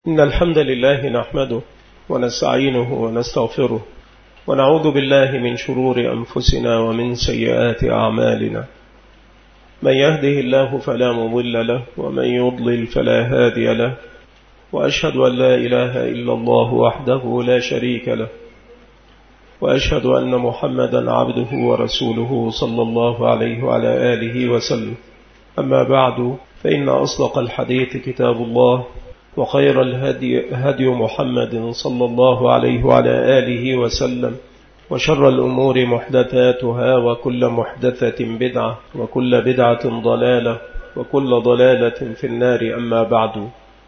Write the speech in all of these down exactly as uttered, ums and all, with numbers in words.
إن الحمد لله نحمده ونستعينه ونستغفره ونعوذ بالله من شرور أنفسنا ومن سيئات أعمالنا. من يهده الله فلا مضل له ومن يضلل فلا هادي له، وأشهد أن لا إله إلا الله وحده لا شريك له، وأشهد أن محمدا عبده ورسوله صلى الله عليه وعلى آله وسلم. أما بعد، فإن أصدق الحديث كتاب الله، وخير الهدي هدي محمد صلى الله عليه وعلى آله وسلم، وشر الأمور محدثاتها، وكل محدثة بدعة، وكل بدعة ضلالة، وكل ضلالة في النار. أما بعد،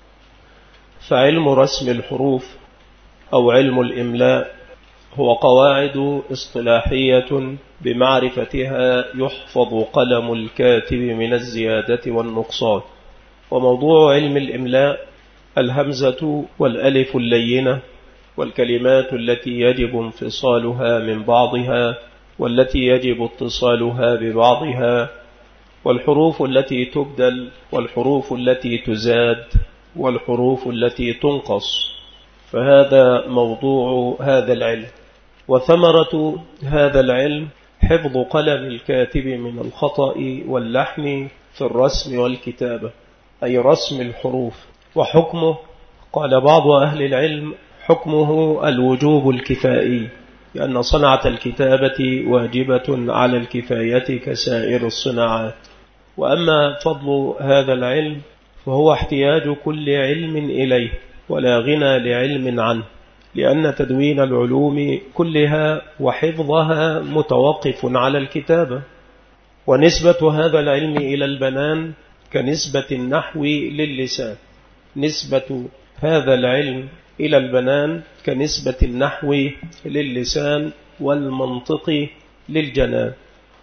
فعلم رسم الحروف أو علم الإملاء هو قواعد اصطلاحية بمعرفتها يحفظ قلم الكاتب من الزيادة والنقصان. وموضوع علم الإملاء الهمزة والألف اللينة، والكلمات التي يجب انفصالها من بعضها والتي يجب اتصالها ببعضها، والحروف التي تبدل، والحروف التي تزاد، والحروف التي تنقص. فهذا موضوع هذا العلم. وثمرة هذا العلم حفظ قلم الكاتب من الخطأ واللحن في الرسم والكتابة، أي رسم الحروف. وحكمه، قال بعض أهل العلم، حكمه الوجوب الكفائي، لأن صنعة الكتابة واجبة على الكفاية كسائر الصناعات. وأما فضل هذا العلم فهو احتياج كل علم إليه، ولا غنى لعلم عنه، لأن تدوين العلوم كلها وحفظها متوقف على الكتابة. ونسبة هذا العلم إلى البنان كنسبة النحو للسان. نسبة هذا العلم إلى البنان كنسبة النحو للسان والمنطق للجنان.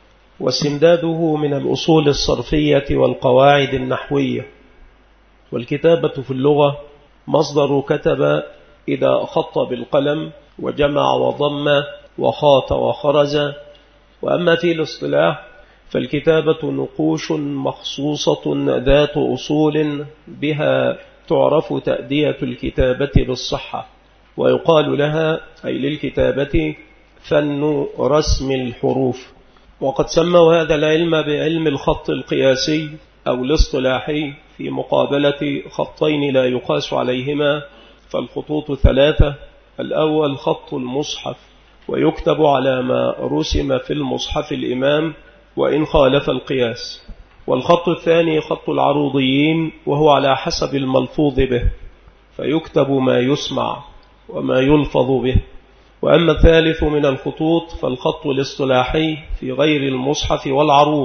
واستمداده من الأصول الصرفية والقواعد النحوية. والكتابة في اللغة مصدر كتب إذا خط بالقلم وجمع وضم وخاط وخرز. وأما في الاصطلاح فالكتابة نقوش مخصوصة ذات أصول بها تعرف تأدية الكتابة بالصحة، ويقال لها أي للكتابة فن رسم الحروف. وقد سموا هذا العلم بعلم الخط القياسي أو الاصطلاحي في مقابلة خطين لا يقاس عليهما، فالخطوط ثلاثة. الأول خط المصحف، ويكتب على ما رسم في المصحف الإمام وإن خالف القياس. والخط الثاني خط العروضيين، وهو على حسب الملفوظ به، فيكتب ما يسمع وما يلفظ به. وأما الثالث من الخطوط فالخط الاصطلاحي في غير المصحف والعروض،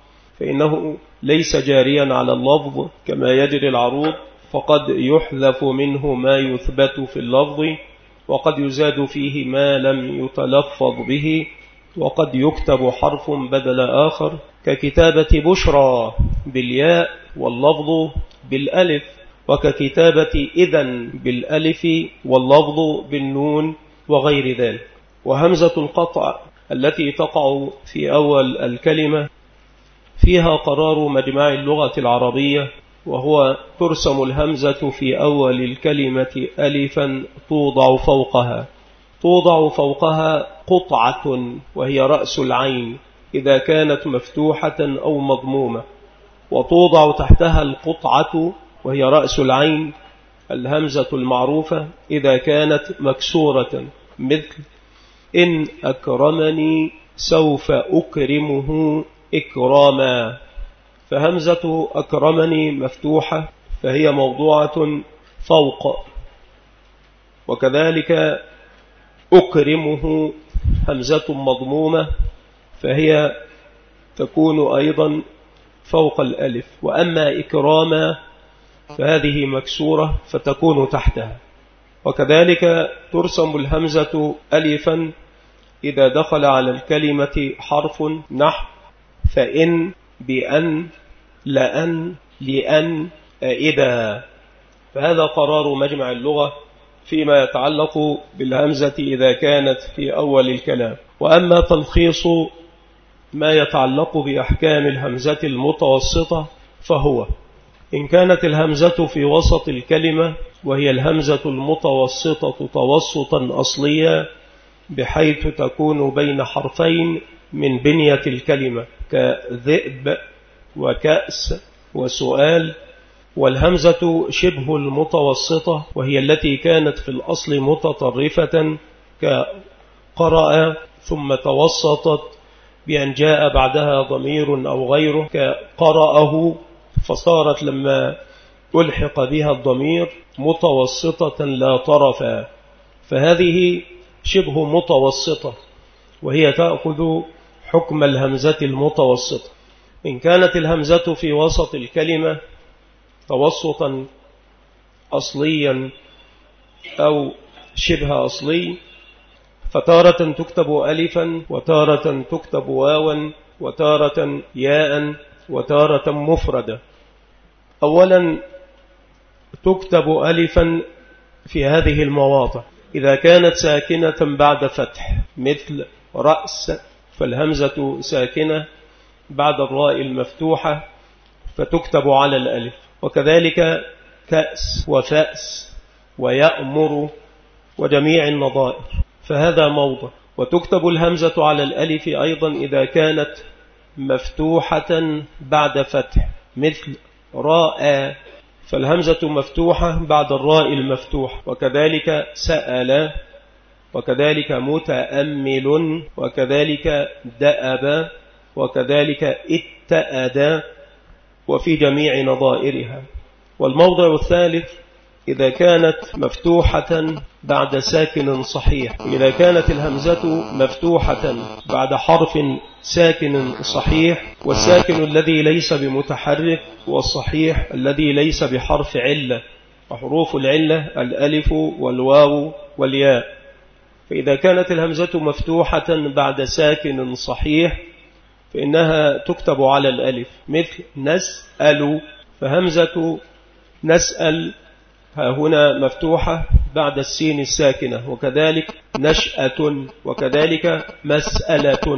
فإنه ليس جاريا على اللفظ كما يجري العروض، فقد يحذف منه ما يثبت في اللفظ، وقد يزاد فيه ما لم يتلفظ به، وقد يكتب حرف بدل آخر، ككتابة بشرى بالياء واللفظ بالألف، وككتابة إذن بالألف واللفظ بالنون وغير ذلك. وهمزة القطع التي تقع في أول الكلمة فيها قرار مجمع اللغة العربية، وهو ترسم الهمزة في أول الكلمة ألفا توضع فوقها توضع فوقها قطعة، وهي رأس العين إذا كانت مفتوحة أو مضمومة، وتوضع تحتها القطعة وهي رأس العين الهمزة المعروفة إذا كانت مكسورة، مثل إن أكرمني سوف أكرمه إكراما. فهمزة أكرمني مفتوحة فهي موضوعة فوق، وكذلك أكرمه همزة مضمومة فهي تكون أيضا فوق الألف. وأما إكراما فهذه مكسورة فتكون تحتها. وكذلك ترسم الهمزة ألفا إذا دخل على الكلمة حرف نحو فإن، بأن، لأن، لأن، إذا. فهذا قرار مجمع اللغة فيما يتعلق بالهمزة إذا كانت في أول الكلام. وأما تلخيص ما يتعلق بأحكام الهمزة المتوسطة فهو إن كانت الهمزة في وسط الكلمة وهي الهمزة المتوسطة توسطا أصليا بحيث تكون بين حرفين من بنية الكلمة كذئب وكأس وسؤال، والهمزة شبه المتوسطة وهي التي كانت في الأصل متطرفة كقرأ ثم توسطت بأن جاء بعدها ضمير أو غيره كقرأه، فصارت لما ألحق بها الضمير متوسطة لا طرفا، فهذه شبه متوسطة وهي تأخذ حكم الهمزة المتوسطة. إن كانت الهمزة في وسط الكلمة توسطا أصليا أو شبه أصلي فتارة تكتب ألفا وتارة تكتب واوا وتارة ياء وتارة مفردة. أولا تكتب ألفا في هذه المواضع إذا كانت ساكنة بعد فتح مثل رأس فالهمزة ساكنة بعد الراء المفتوحة فتكتب على الألف، وكذلك كأس وفأس ويأمر وجميع النظائر، فهذا موضع. وتكتب الهمزة على الألف أيضا إذا كانت مفتوحة بعد فتح مثل راء فالهمزة مفتوحة بعد الراء المفتوح، وكذلك سأل وكذلك متأمل وكذلك دأب وكذلك اتأد وفي جميع نظائرها. والموضع الثالث إذا كانت مفتوحة بعد ساكن صحيح، إذا كانت الهمزة مفتوحة بعد حرف ساكن صحيح، والساكن الذي ليس بمتحرك والصحيح الذي ليس بحرف علة، وحروف العلة الألف والواو والياء. فإذا كانت الهمزة مفتوحة بعد ساكن صحيح فإنها تكتب على الألف مثل نسأل، فهمزة نسأل ها هنا مفتوحة بعد السين الساكنة، وكذلك نشأة وكذلك مسألة.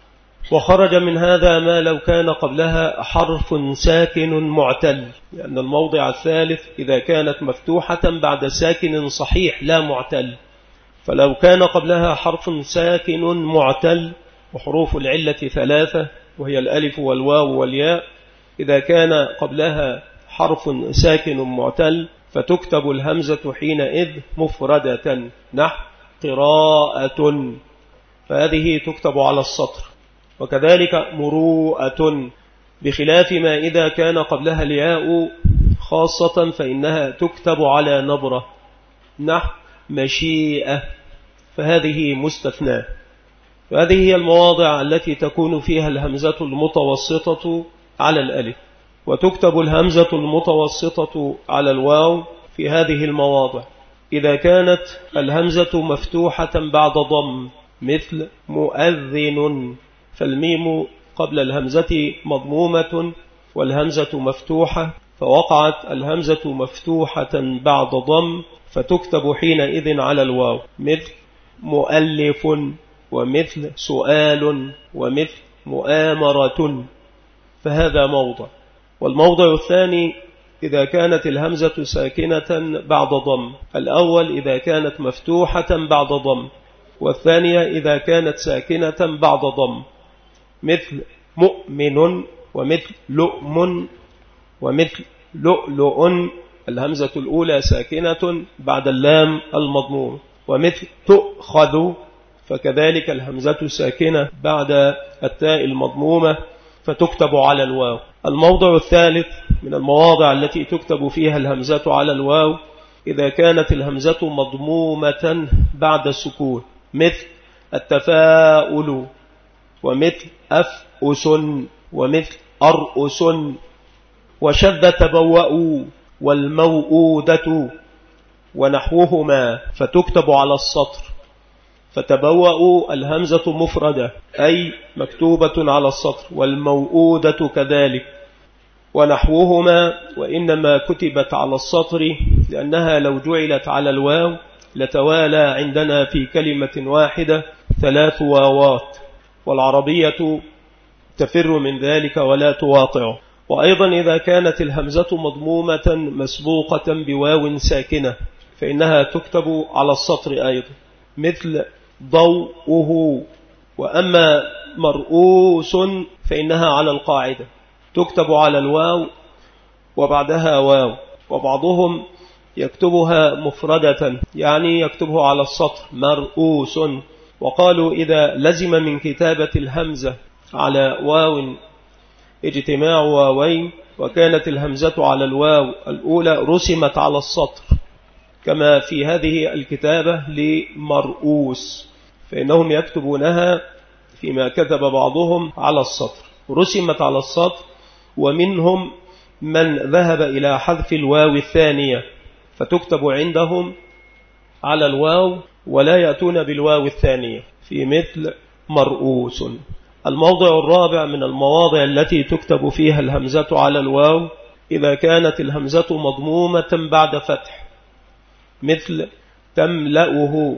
وخرج من هذا ما لو كان قبلها حرف ساكن معتل، لأن الموضع الثالث إذا كانت مفتوحة بعد ساكن صحيح لا معتل، فلو كان قبلها حرف ساكن معتل وحروف العلة ثلاثة وهي الألف والواو والياء، إذا كان قبلها حرف ساكن معتل فتكتب الهمزة حينئذ مفردة نحو قراءة، فهذه تكتب على السطر. وكذلك مروءة، بخلاف ما إذا كان قبلها الياء خاصة فإنها تكتب على نبرة نحو مشيئة، فهذه مستثناة. فهذه هي المواضع التي تكون فيها الهمزة المتوسطة على الألف، وتكتب الهمزة المتوسطة على الواو في هذه المواضع إذا كانت الهمزة مفتوحة بعد ضم مثل مؤذن، فالميم قبل الهمزة مضمومة والهمزة مفتوحة، فوقعت الهمزة مفتوحة بعد ضم فتكتب حينئذ على الواو مثل مؤلف ومثل سؤال ومثل مؤامرة، فهذا موضع. والموضع الثاني إذا كانت الهمزة ساكنة بعد ضم، الأول إذا كانت مفتوحة بعد ضم، والثانية إذا كانت ساكنة بعد ضم مثل مؤمن ومثل لؤم ومثل لؤلؤ، الهمزة الأولى ساكنة بعد اللام المضموم، ومثل تؤخذ فكذلك الهمزة ساكنة بعد التاء المضمومة فتكتب على الواو. الموضع الثالث من المواضع التي تكتب فيها الهمزة على الواو إذا كانت الهمزة مضمومة بعد السكون مثل التفاؤل ومثل أفأس ومثل أرأس، وشذ تبوأوا والموؤودة ونحوهما فتكتب على السطر، فتبوأوا الهمزة مفردة أي مكتوبة على السطر، والموؤودة كذلك ونحوهما، وإنما كتبت على السطر لأنها لو جعلت على الواو لتوالى عندنا في كلمة واحدة ثلاث واوات، والعربية تفر من ذلك ولا تواطع. وأيضا إذا كانت الهمزة مضمومة مسبوقة بواو ساكنة فإنها تكتب على السطر أيضا، مثل ضوءه. وأما مرؤوس فإنها على القاعدة تكتب على الواو وبعدها واو، وبعضهم يكتبها مفردة يعني يكتبه على السطر مرؤوس. وقالوا إذا لزم من كتابة الهمزة على واو اجتماع واوين وكانت الهمزة على الواو الأولى رسمت على السطر كما في هذه الكتابة لمرؤوس، فإنهم يكتبونها فيما كتب بعضهم على السطر رسمت على السطر. ومنهم من ذهب إلى حذف الواو الثانية فتكتب عندهم على الواو ولا يأتون بالواو الثانية في مثل مرؤوس. الموضع الرابع من المواضع التي تكتب فيها الهمزة على الواو إذا كانت الهمزة مضمومة بعد فتح، مثل تملأه،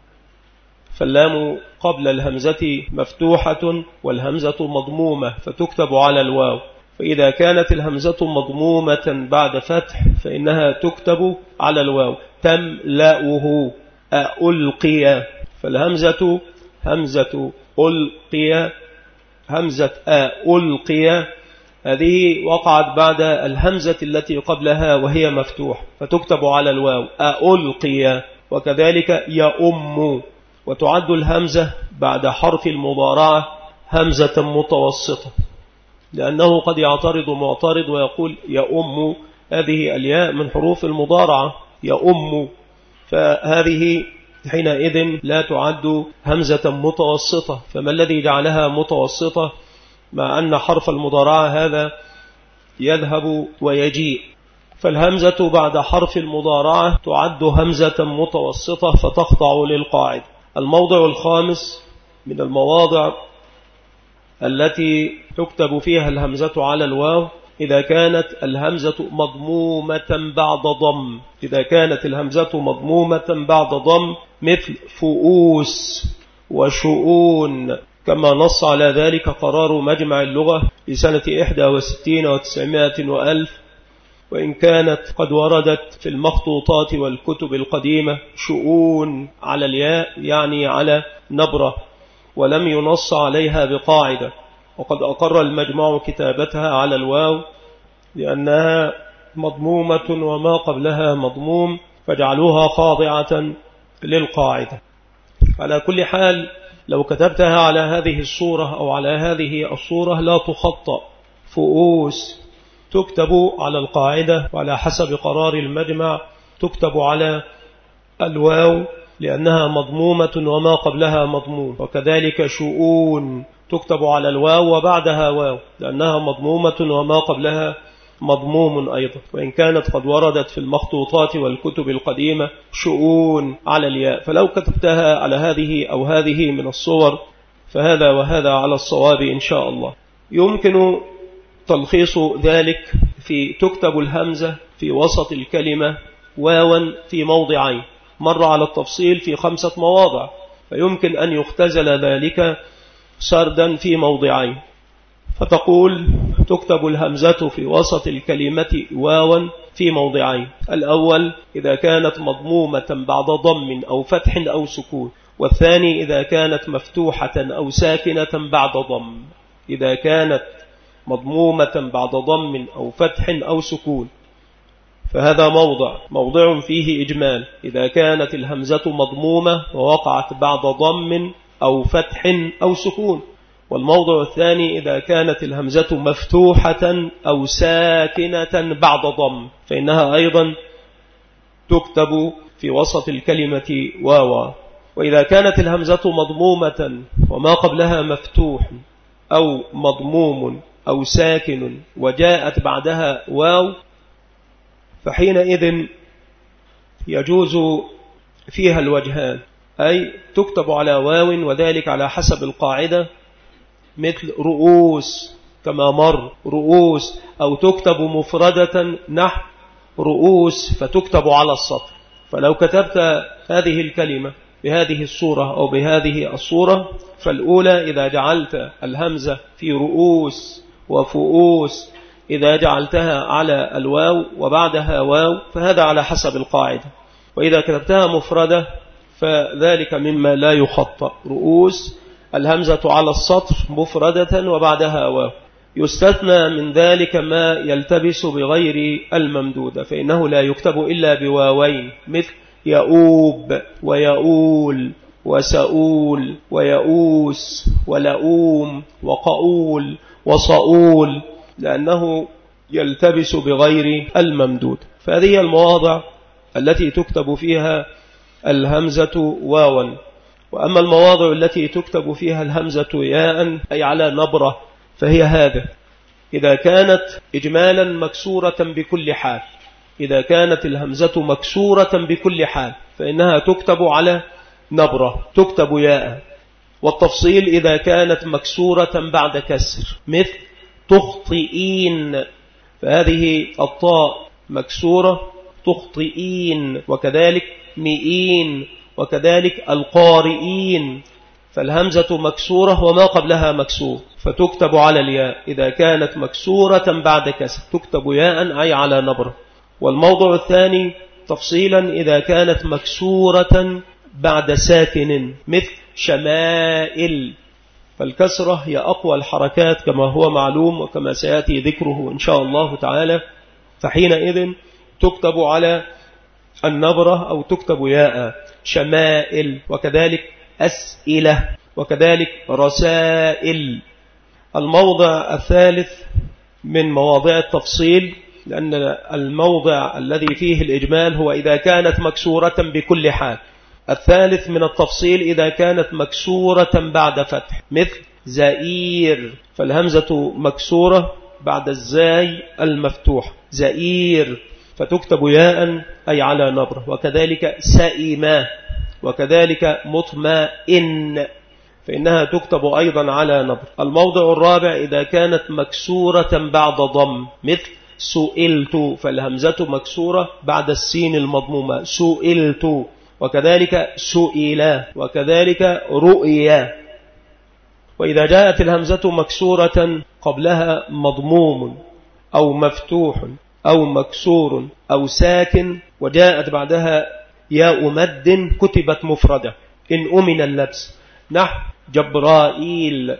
فاللام قبل الهمزة مفتوحة والهمزة مضمومة فتكتب على الواو. فإذا كانت الهمزة مضمومة بعد فتح فإنها تكتب على الواو. تملأه ألقي، فالهمزة همزة ألقي همزة ألقي هذه وقعت بعد الهمزة التي قبلها وهي مفتوح فتكتب على الواو ألقي. وكذلك يؤم، وتعد الهمزة بعد حرف المضارعة همزة متوسطة، لأنه قد يعترض معترض ويقول يؤم، هذه الياء من حروف المضارعة يؤم، فهذه حينئذ لا تعد همزة متوسطة. فما الذي جعلها متوسطة مع أن حرف المضارعة هذا يذهب ويجيء؟ فالهمزة بعد حرف المضارعة تعد همزة متوسطة فتخضع للقاعدة. الموضع الخامس من المواضع التي تكتب فيها الهمزة على الواو إذا كانت الهمزة مضمومة بعد ضم. إذا كانت الهمزة مضمومة بعد ضم مثل فؤوس وشؤون، كما نص على ذلك قرار مجمع اللغة لسنة إحدى وستين وتسعمائة وألف، وإن كانت قد وردت في المخطوطات والكتب القديمة شؤون على الياء يعني على نبرة، ولم ينص عليها بقاعدة. وقد أقر المجمع كتابتها على الواو لأنها مضمومة وما قبلها مضموم فجعلوها خاضعة للقاعدة. على كل حال لو كتبتها على هذه الصورة أو على هذه الصورة لا تخطأ. فؤوس تكتب على القاعدة وعلى حسب قرار المجمع تكتب على الواو لأنها مضمومة وما قبلها مضموم. وكذلك شؤون تكتب على الواو وبعدها واو لأنها مضمومة وما قبلها مضموم أيضا، وإن كانت قد وردت في المخطوطات والكتب القديمة شؤون على الياء. فلو كتبتها على هذه أو هذه من الصور فهذا وهذا على الصواب إن شاء الله. يمكن تلخيص ذلك في تكتب الهمزة في وسط الكلمة واوا في موضعين، مر على التفصيل في خمسة مواضع، فيمكن أن يختزل ذلك سردا في موضعين. فتقول تكتب الهمزة في وسط الكلمة واوا في موضعين: الأول إذا كانت مضمومة بعد ضم أو فتح أو سكون، والثاني إذا كانت مفتوحة أو ساكنة بعد ضم. إذا كانت مضمومة بعد ضم أو فتح أو سكون فهذا موضع موضع فيه إجمال إذا كانت الهمزة مضمومة ووقعت بعد ضم أو فتح أو سكون. والموضع الثاني إذا كانت الهمزة مفتوحة أو ساكنة بعد ضم فإنها أيضا تكتب في وسط الكلمة واوا. وإذا كانت الهمزة مضمومة وما قبلها مفتوح أو مضموم أو ساكن وجاءت بعدها واو فحينئذ يجوز فيها الوجهان، أي تكتب على واو وذلك على حسب القاعدة مثل رؤوس كما مر رؤوس، أو تكتب مفردة نحو رؤوس فتكتب على السطر. فلو كتبت هذه الكلمة بهذه الصورة أو بهذه الصورة فالأولى إذا جعلت الهمزة في رؤوس وفؤوس إذا جعلتها على الواو وبعدها واو فهذا على حسب القاعدة، وإذا كتبتها مفردة فذلك مما لا يخطأ. رؤوس الهمزة على السطر مفردة وبعدها واو. يستثنى من ذلك ما يلتبس بغير الممدودة، فإنه لا يكتب إلا بواوين، مثل يؤوب ويؤول وسؤول ويؤوس ولؤوم وقؤول وصؤول، لأنه يلتبس بغير الممدود. فهذه المواضع التي تكتب فيها الهمزة واوا. وأما المواضع التي تكتب فيها الهمزة ياء أي على نبرة فهي هذا: إذا كانت إجمالا مكسورة بكل حال، إذا كانت الهمزة مكسورة بكل حال فإنها تكتب على نبرة، تكتب ياء. والتفصيل إذا كانت مكسورة بعد كسر، مثل تخطئين، فهذه الطاء مكسورة تخطئين، وكذلك مئين، وكذلك القارئين، فالهمزة مكسورة وما قبلها مكسور فتكتب على الياء. إذا كانت مكسورة بعد كسر تكتب ياء أي على نبرة. والموضع الثاني تفصيلا إذا كانت مكسورة بعد ساكن، مثل شمائل، فالكسرة هي أقوى الحركات كما هو معلوم وكما سيأتي ذكره إن شاء الله تعالى، فحينئذ تكتب على النبرة أو تكتب ياء. شمائل، وكذلك أسئلة، وكذلك رسائل. الموضع الثالث من مواضع التفصيل، لأن الموضع الذي فيه الإجمال هو إذا كانت مكسورة بكل حال. الثالث من التفصيل إذا كانت مكسورة بعد فتح، مثل زئير، فالهمزة مكسورة بعد الزاي المفتوح، زئير، فتكتب ياء أي على نبر. وكذلك سائمة، وكذلك مطمئن، فإنها تكتب أيضا على نبر. الموضع الرابع إذا كانت مكسورة بعد ضم، مثل سئلت، فالهمزة مكسورة بعد السين المضمومة، سئلت، وكذلك سئلا، وكذلك رؤيا. وإذا جاءت الهمزة مكسورة قبلها مضموم أو مفتوح أو مكسور أو ساكن وجاءت بعدها ياء مد كتبت مفردة إن أمن اللبس، نحو جبرائيل،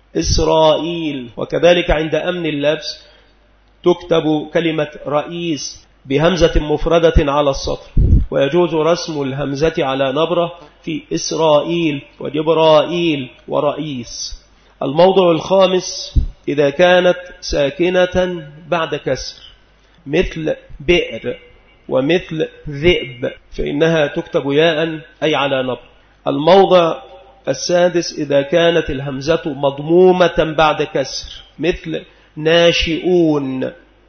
إسرائيل. وكذلك عند أمن اللبس تكتب كلمة رئيس بهمزة مفردة على السطر، ويجوز رسم الهمزة على نبرة في إسرائيل وجبرائيل ورئيس. الموضع الخامس إذا كانت ساكنة بعد كسر، مثل بئر ومثل ذئب، فإنها تكتب ياء أي على نبر. الموضع السادس إذا كانت الهمزة مضمومة بعد كسر، مثل ناشئون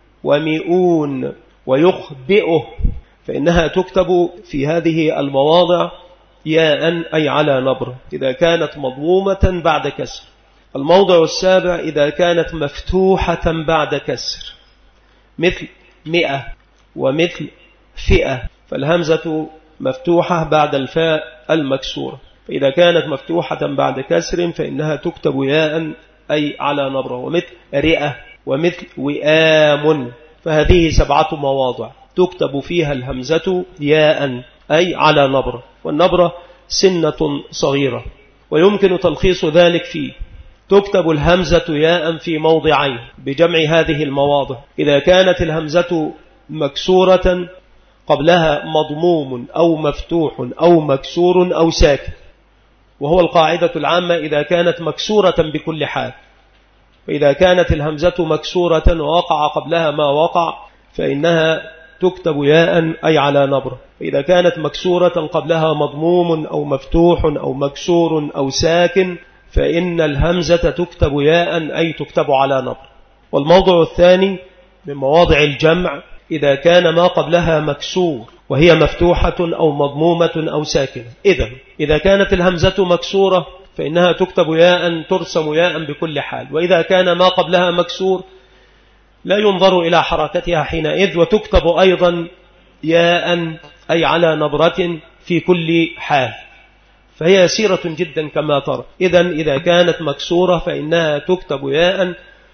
ومئون ويخبئه، فإنها تكتب في هذه المواضع ياء أي على نبر إذا كانت مضمومة بعد كسر. الموضع السابع إذا كانت مفتوحة بعد كسر، مثل مئة ومثل فئة، فالهمزة مفتوحة بعد الفاء المكسورة، فإذا كانت مفتوحة بعد كسر فإنها تكتب ياء أي على نبرة. ومثل رئة ومثل وئام، فهذه سبعة مواضع تكتب فيها الهمزة ياء أي على نبرة. والنبرة سنة صغيرة ويمكن تلخيص ذلك فيه: تكتب الهمزة ياء في موضعين بجمع هذه المواضع: إذا كانت الهمزة مكسورة قبلها مضموم أو مفتوح أو مكسور أو ساكن، وهو القاعدة العامة إذا كانت مكسورة بكل حال. فإذا كانت الهمزة مكسورة ووقع قبلها ما وقع فإنها تكتب ياء أي على نبرة. إذا كانت مكسورة قبلها مضموم أو مفتوح أو مكسور أو ساكن فإن الهمزة تكتب ياء أي تكتب على نبر. والموضع الثاني من مواضع الجمع إذا كان ما قبلها مكسور وهي مفتوحة أو مضمومة أو ساكنة. إذن إذا كانت الهمزة مكسورة فإنها تكتب ياء ترسم ياء بكل حال، وإذا كان ما قبلها مكسور لا ينظر إلى حركتها حينئذ وتكتب أيضا ياء أي على نبرة في كل حال، فهي يسيرة جدا كما ترى. إذن إذا كانت مكسورة فإنها تكتب ياء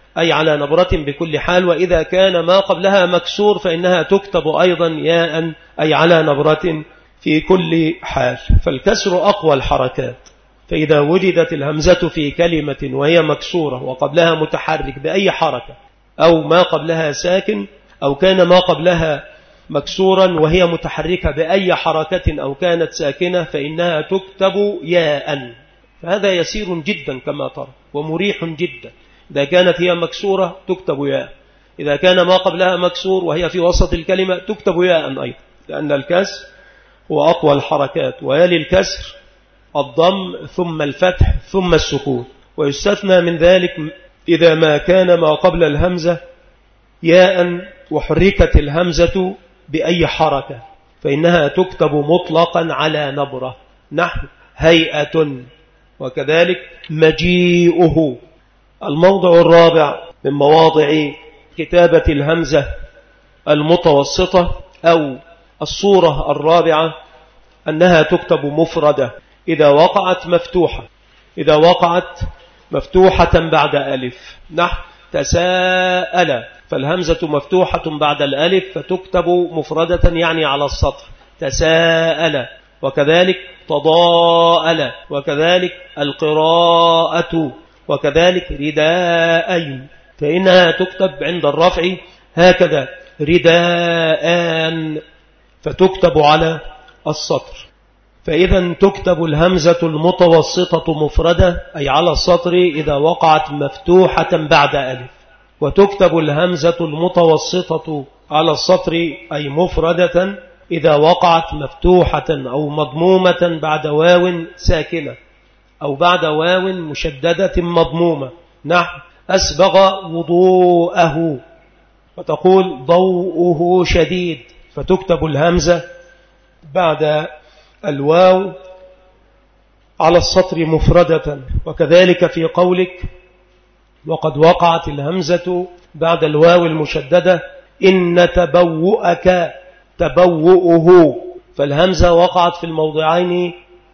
أي على نبرة بكل حال. وإذا كان ما قبلها مكسور فإنها تكتب أيضا ياء أي على نبرة في كل حال. فالكسر أقوى الحركات، فإذا وجدت الهمزة في كلمة وهي مكسورة وقبلها متحرك بأي حركة، أو ما قبلها ساكن، أو كان ما قبلها مكسورا وهي متحركة بأي حركة أو كانت ساكنة، فإنها تكتب ياء. فهذا يسير جدا كما ترى ومريح جدا. إذا كانت هي مكسورة تكتب ياء، إذا كان ما قبلها مكسور وهي في وسط الكلمة تكتب ياء أيضا، لأن الكسر هو أقوى الحركات، ويلي الكسر الضم ثم الفتح ثم السكون. ويستثنى من ذلك إذا ما كان ما قبل الهمزة ياء وحركت الهمزة بأي حركة، فإنها تكتب مطلقا على نبرة، نحو هيئة، وكذلك مجيئه. الموضع الرابع من مواضع كتابة الهمزة المتوسطة أو الصورة الرابعة أنها تكتب مفردة إذا وقعت مفتوحة، إذا وقعت مفتوحة بعد ألف، نحو تساءل، فالهمزة مفتوحة بعد الألف فتكتب مفردة يعني على السطر تساءل. وكذلك تضاءل، وكذلك القراءة، وكذلك رداء، فإنها تكتب عند الرفع هكذا رداءان، فتكتب على السطر. فإذا تكتب الهمزة المتوسطة مفردة أي على السطر إذا وقعت مفتوحة بعد ألف، وتكتب الهمزة المتوسطة على السطر أي مفردة إذا وقعت مفتوحة أو مضمومة بعد واو ساكنة أو بعد واو مشددة مضمومة، نحو أسبغ وضوءه، وتقول ضوءه شديد، فتكتب الهمزة بعد الواو على السطر مفردة. وكذلك في قولك وقد وقعت الهمزة بعد الواو المشددة إن تبوؤك تبوؤه، فالهمزة وقعت في الموضعين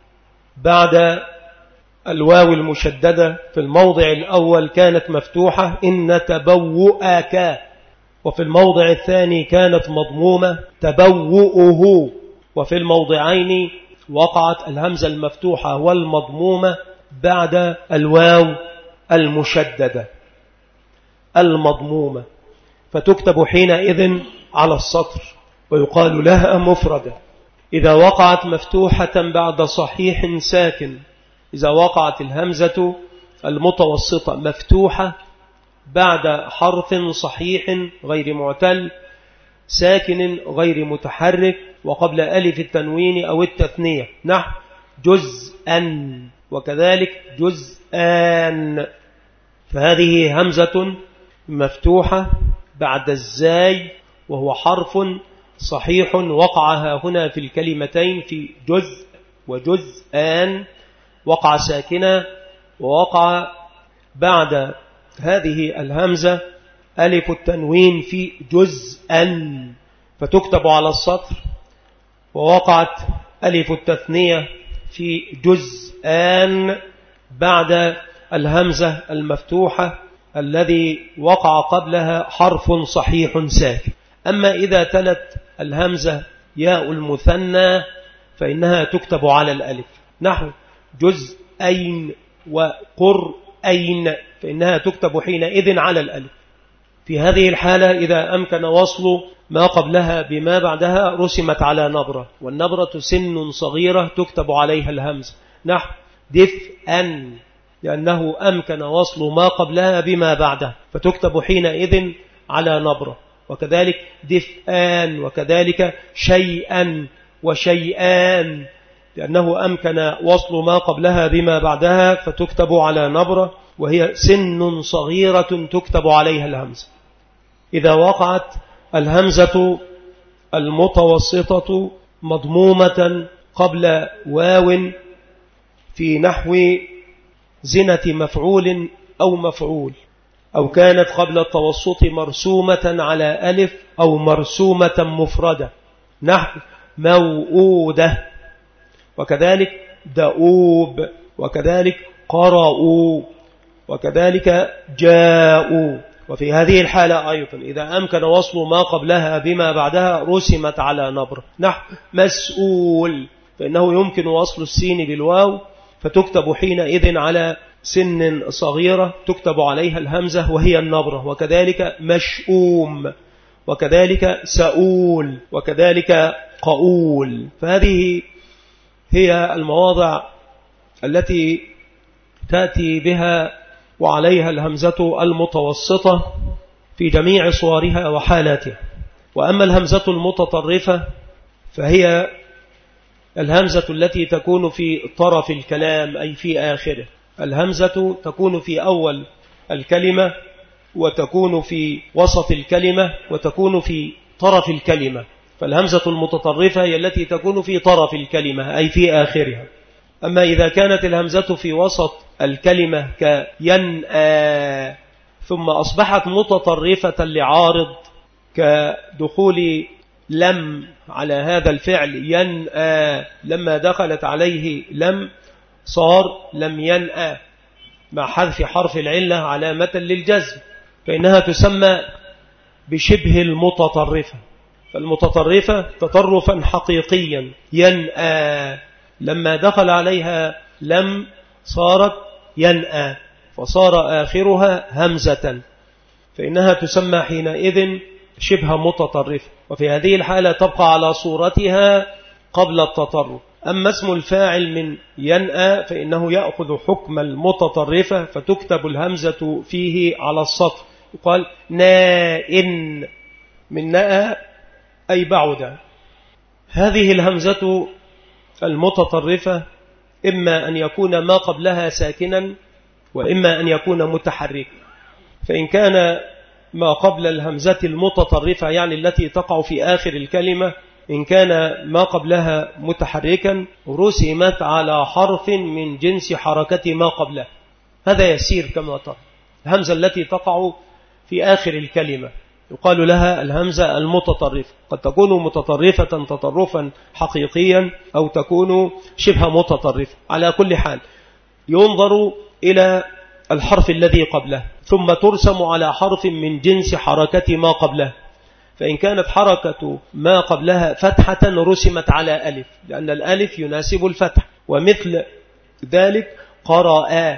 بعد الواو المشددة. في الموضع الأول كانت مفتوحة إن تبوؤك، وفي الموضع الثاني كانت مضمومة تبوؤه، وفي الموضعين وقعت الهمزة المفتوحة والمضمومة بعد الواو المشددة المضمومة، فتكتب حينئذ على السطر ويقال لها مفردة. إذا وقعت مفتوحة بعد صحيح ساكن، إذا وقعت الهمزة المتوسطة مفتوحة بعد حرف صحيح غير معتل ساكن غير متحرك وقبل ألف التنوين أو التثنية، نحو جزءا، وكذلك جزءان، فهذه همزة مفتوحة بعد الزاي وهو حرف صحيح وقعها هنا في الكلمتين في جزء وجزءان، وقع ساكنة، ووقع بعد هذه الهمزة ألف التنوين في جزءا فتكتب على السطر، ووقعت ألف التثنية في جزءان بعد الهمزة المفتوحة الذي وقع قبلها حرف صحيح ساكن. أما إذا تلت الهمزة ياء المثنى فإنها تكتب على الألف، نحو جزءين وقرأين، فإنها تكتب حينئذ على الألف. في هذه الحالة إذا أمكن وصل ما قبلها بما بعدها رسمت على نبرة، والنبرة سن صغيرة تكتب عليها الهمزة، نحو دفئا، لأنه أمكن وصل ما قبلها بما بعدها فتكتب حينئذ على نبرة. وكذلك دفئان، وكذلك شيئا وشيئان، لأنه أمكن وصل ما قبلها بما بعدها فتكتب على نبرة، وهي سن صغيرة تكتب عليها الهمزة. إذا وقعت الهمزة المتوسطة مضمومة قبل واو في نحو زنة مفعول أو مفعول، أو كانت قبل التوسط مرسومة على ألف أو مرسومة مفردة، نحو موؤودة، وكذلك دؤوب، وكذلك قرأوا، وكذلك جاءوا. وفي هذه الحالة أيضا إذا أمكن وصل ما قبلها بما بعدها رسمت على نبر، نحو مسؤول، فإنه يمكن وصل السين بالواو فتكتب حينئذ على سن صغيرة تكتب عليها الهمزة وهي النبرة. وكذلك مشؤوم، وكذلك سؤول، وكذلك قؤول. فهذه هي المواضع التي تأتي بها وعليها الهمزة المتوسطة في جميع صورها وحالاتها. وأما الهمزة المتطرفة فهي الهمزة التي تكون في طرف الكلام أي في آخره. الهمزة تكون في أول الكلمة، وتكون في وسط الكلمة، وتكون في طرف الكلمة. فالهمزة المتطرفة هي التي تكون في طرف الكلمة أي في آخرها. أما إذا كانت الهمزة في وسط الكلمة كينأى ثم أصبحت متطرفة لعارض كدخول لم على هذا الفعل ينأى، لما دخلت عليه لم صار لم ينأى مع حذف حرف العلة علامة للجزم، فإنها تسمى بشبه المتطرفة. فالمتطرفة تطرفا حقيقيا ينأى، لما دخل عليها لم صارت ينأى فصار آخرها همزة، فإنها تسمى حينئذ شبه متطرفة. وفي هذه الحالة تبقى على صورتها قبل التطرف. أما اسم الفاعل من ينأى فإنه يأخذ حكم المتطرفة، فتكتب الهمزة فيه على السطر، يقال نائن من نأى أي بعد. هذه الهمزة المتطرفة إما أن يكون ما قبلها ساكنا وإما أن يكون متحركا. فإن كان ما قبل الهمزة المتطرفة يعني التي تقع في آخر الكلمة، إن كان ما قبلها متحركا رسمت على حرف من جنس حركة ما قبلها. هذا يسير كما ترى. الهمزة التي تقع في آخر الكلمة يقال لها الهمزة المتطرفة، قد تكون متطرفة تطرفا حقيقيا أو تكون شبه متطرفة. على كل حال ينظر إلى الحرف الذي قبله ثم ترسم على حرف من جنس حركة ما قبله. فإن كانت حركة ما قبلها فتحة رسمت على ألف، لأن الألف يناسب الفتح. ومثل ذلك قرأ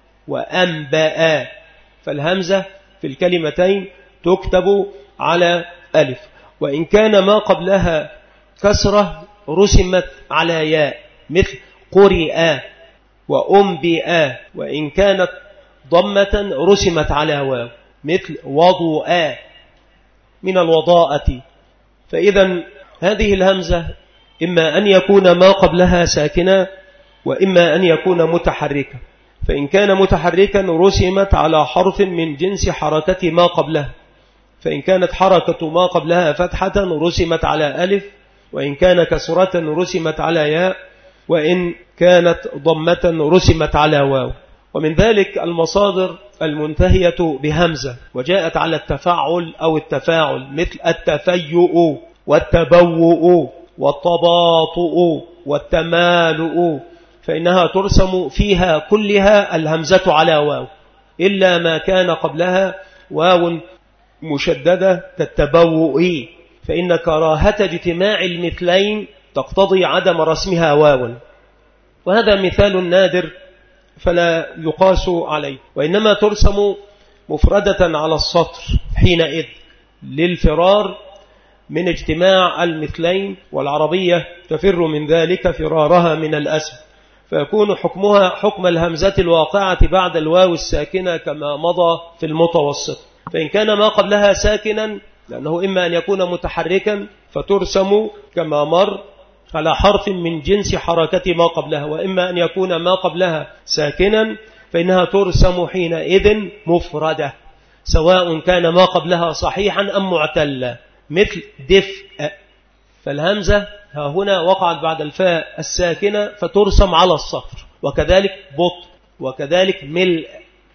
وأنبأ، فالهمزة في الكلمتين تكتب على ألف. وإن كان ما قبلها كسرة رسمت على ياء، مثل قرئ وأنبئ. وإن كانت ضمة رسمت على واو، مثل وضوء من الوضاءة. فإذا هذه الهمزة إما أن يكون ما قبلها ساكنا وإما أن يكون متحركا. فإن كان متحركا رسمت على حرف من جنس حركة ما قبلها. فإن كانت حركة ما قبلها فتحة رسمت على ألف، وإن كان كسرة رسمت على ياء، وإن كانت ضمة رسمت على واو. ومن ذلك المصادر المنتهية بهمزة وجاءت على التفاعل أو التفاعل، مثل التفيؤ والتبوؤ والتباطؤ والتمالؤ، فإنها ترسم فيها كلها الهمزة على واو، إلا ما كان قبلها واو مشددة كالتبوؤ، فإن كراهة اجتماع المثلين تقتضي عدم رسمها واو، وهذا مثال نادر فلا يقاس عليه، وإنما ترسم مفردة على السطر حينئذ للفرار من اجتماع المثلين، والعربية تفر من ذلك فرارها من الأسد، فيكون حكمها حكم الهمزة الواقعة بعد الواو الساكنة كما مضى في المتوسط. فإن كان ما قبلها ساكنا، لأنه إما أن يكون متحركا فترسم كما مر على حرف من جنس حركة ما قبلها، وإما أن يكون ما قبلها ساكنا فإنها ترسم حينئذ مفردة، سواء كان ما قبلها صحيحا أم معتلا، مثل دفء. فالهمزة ها هنا وقعت بعد الفاء الساكنة فترسم على السطر، وكذلك بطء، وكذلك ملء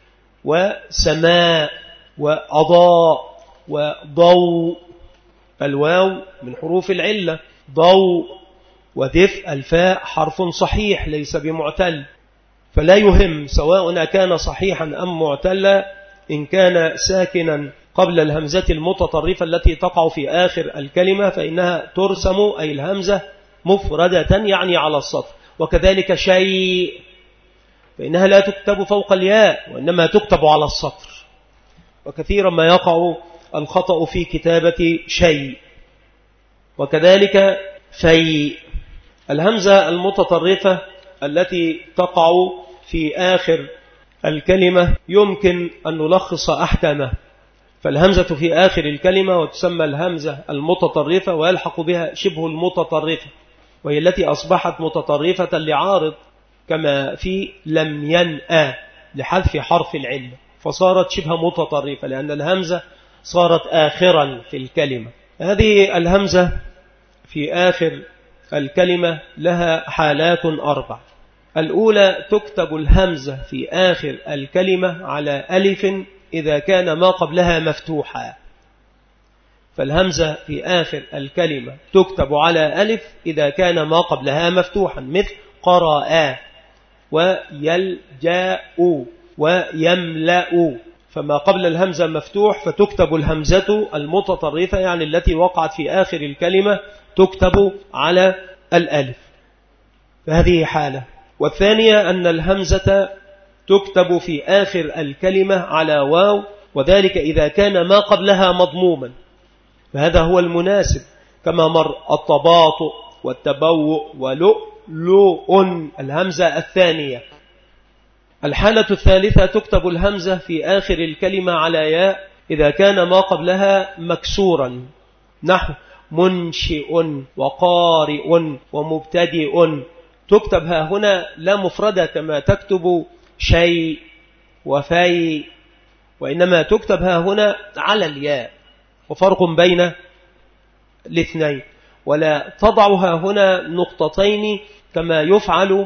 وسماء وأضاء وضوء. الواو من حروف العلة، ضوء ودفء الفاء حرف صحيح ليس بمعتل، فلا يهم سواء كان صحيحا أم معتلا، إن كان ساكنا قبل الهمزة المتطرفة التي تقع في آخر الكلمة فإنها ترسم، أي الهمزة مفردة يعني على السطر. وكذلك شيء فإنها لا تكتب فوق الياء وإنما تكتب على السطر، وكثيرا ما يقع الخطأ في كتابة شيء. وكذلك في الهمزة المتطرفة التي تقع في آخر الكلمة يمكن أن نلخص أحكامها. فالهمزة في آخر الكلمة وتسمى الهمزة المتطرفة، ويلحق بها شبه المتطرفة، وهي التي أصبحت متطرفة لعارض كما في لم ينأ لحذف حرف العلة، فصارت شبه متطرفة لأن الهمزة صارت آخرا في الكلمة. هذه الهمزة في آخر الكلمة لها حالات أربع. الأولى تكتب الهمزة في آخر الكلمة على ألف إذا كان ما قبلها مفتوحا. فالهمزة في آخر الكلمة تكتب على ألف إذا كان ما قبلها مفتوحا، مثل قرأ ويلجأ ويملأ، فما قبل الهمزة مفتوح فتكتب الهمزة المتطرفة يعني التي وقعت في آخر الكلمة تكتب على الألف، فهذه حالة. والثانية أن الهمزة تكتب في آخر الكلمة على واو، وذلك إذا كان ما قبلها مضموما، فهذا هو المناسب كما مر التباطؤ والتبوء ولؤلؤ الهمزة الثانية. الحالة الثالثة تكتب الهمزة في آخر الكلمة على ياء إذا كان ما قبلها مكسورا، نحو منشئ وقارئ ومبتدئ. تكتب ها هنا لا مفردة كما تكتب شيء وفي، وإنما تكتب ها هنا على الياء، وفرق بين الاثنين. ولا تضعها هنا نقطتين كما يفعل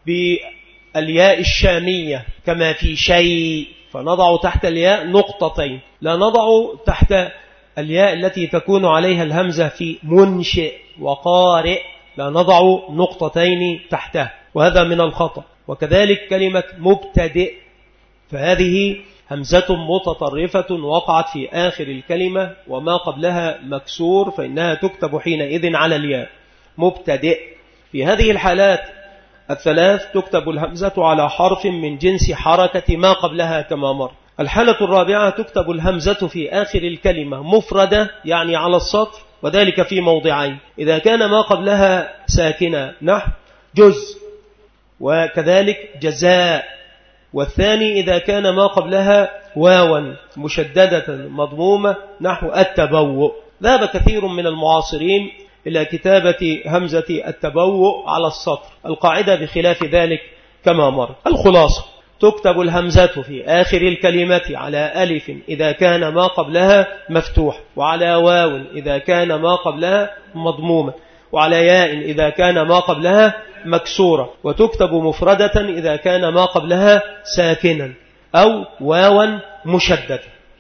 بالياء الشامية كما في شيء، فنضع تحت الياء نقطتين، لا نضع تحت الياء التي تكون عليها الهمزة في منشئ وقارئ، لا نضع نقطتين تحتها، وهذا من الخطأ. وكذلك كلمة مبتدئ، فهذه همزة متطرفة وقعت في آخر الكلمة وما قبلها مكسور، فإنها تكتب حينئذ على الياء مبتدئ. في هذه الحالات الثلاث تكتب الهمزة على حرف من جنس حركة ما قبلها كما مر. الحالة الرابعة تكتب الهمزة في آخر الكلمة مفردة يعني على السطر، وذلك في موضعين: إذا كان ما قبلها ساكنة نحو جزء، وكذلك جزاء. والثاني إذا كان ما قبلها واوا مشددة مضمومة نحو التبوء. ذهب كثير من المعاصرين إلى كتابة همزة التبوء على السطر، القاعدة بخلاف ذلك كما مر. الخلاصة: تكتب الهمزة في آخر الكلمة على ألف إذا كان ما قبلها مفتوح، وعلى واو إذا كان ما قبلها مضمومة، وعلى ياء إذا كان ما قبلها مكسورة، وتكتب مفردة إذا كان ما قبلها ساكنا أو واوا مشددة.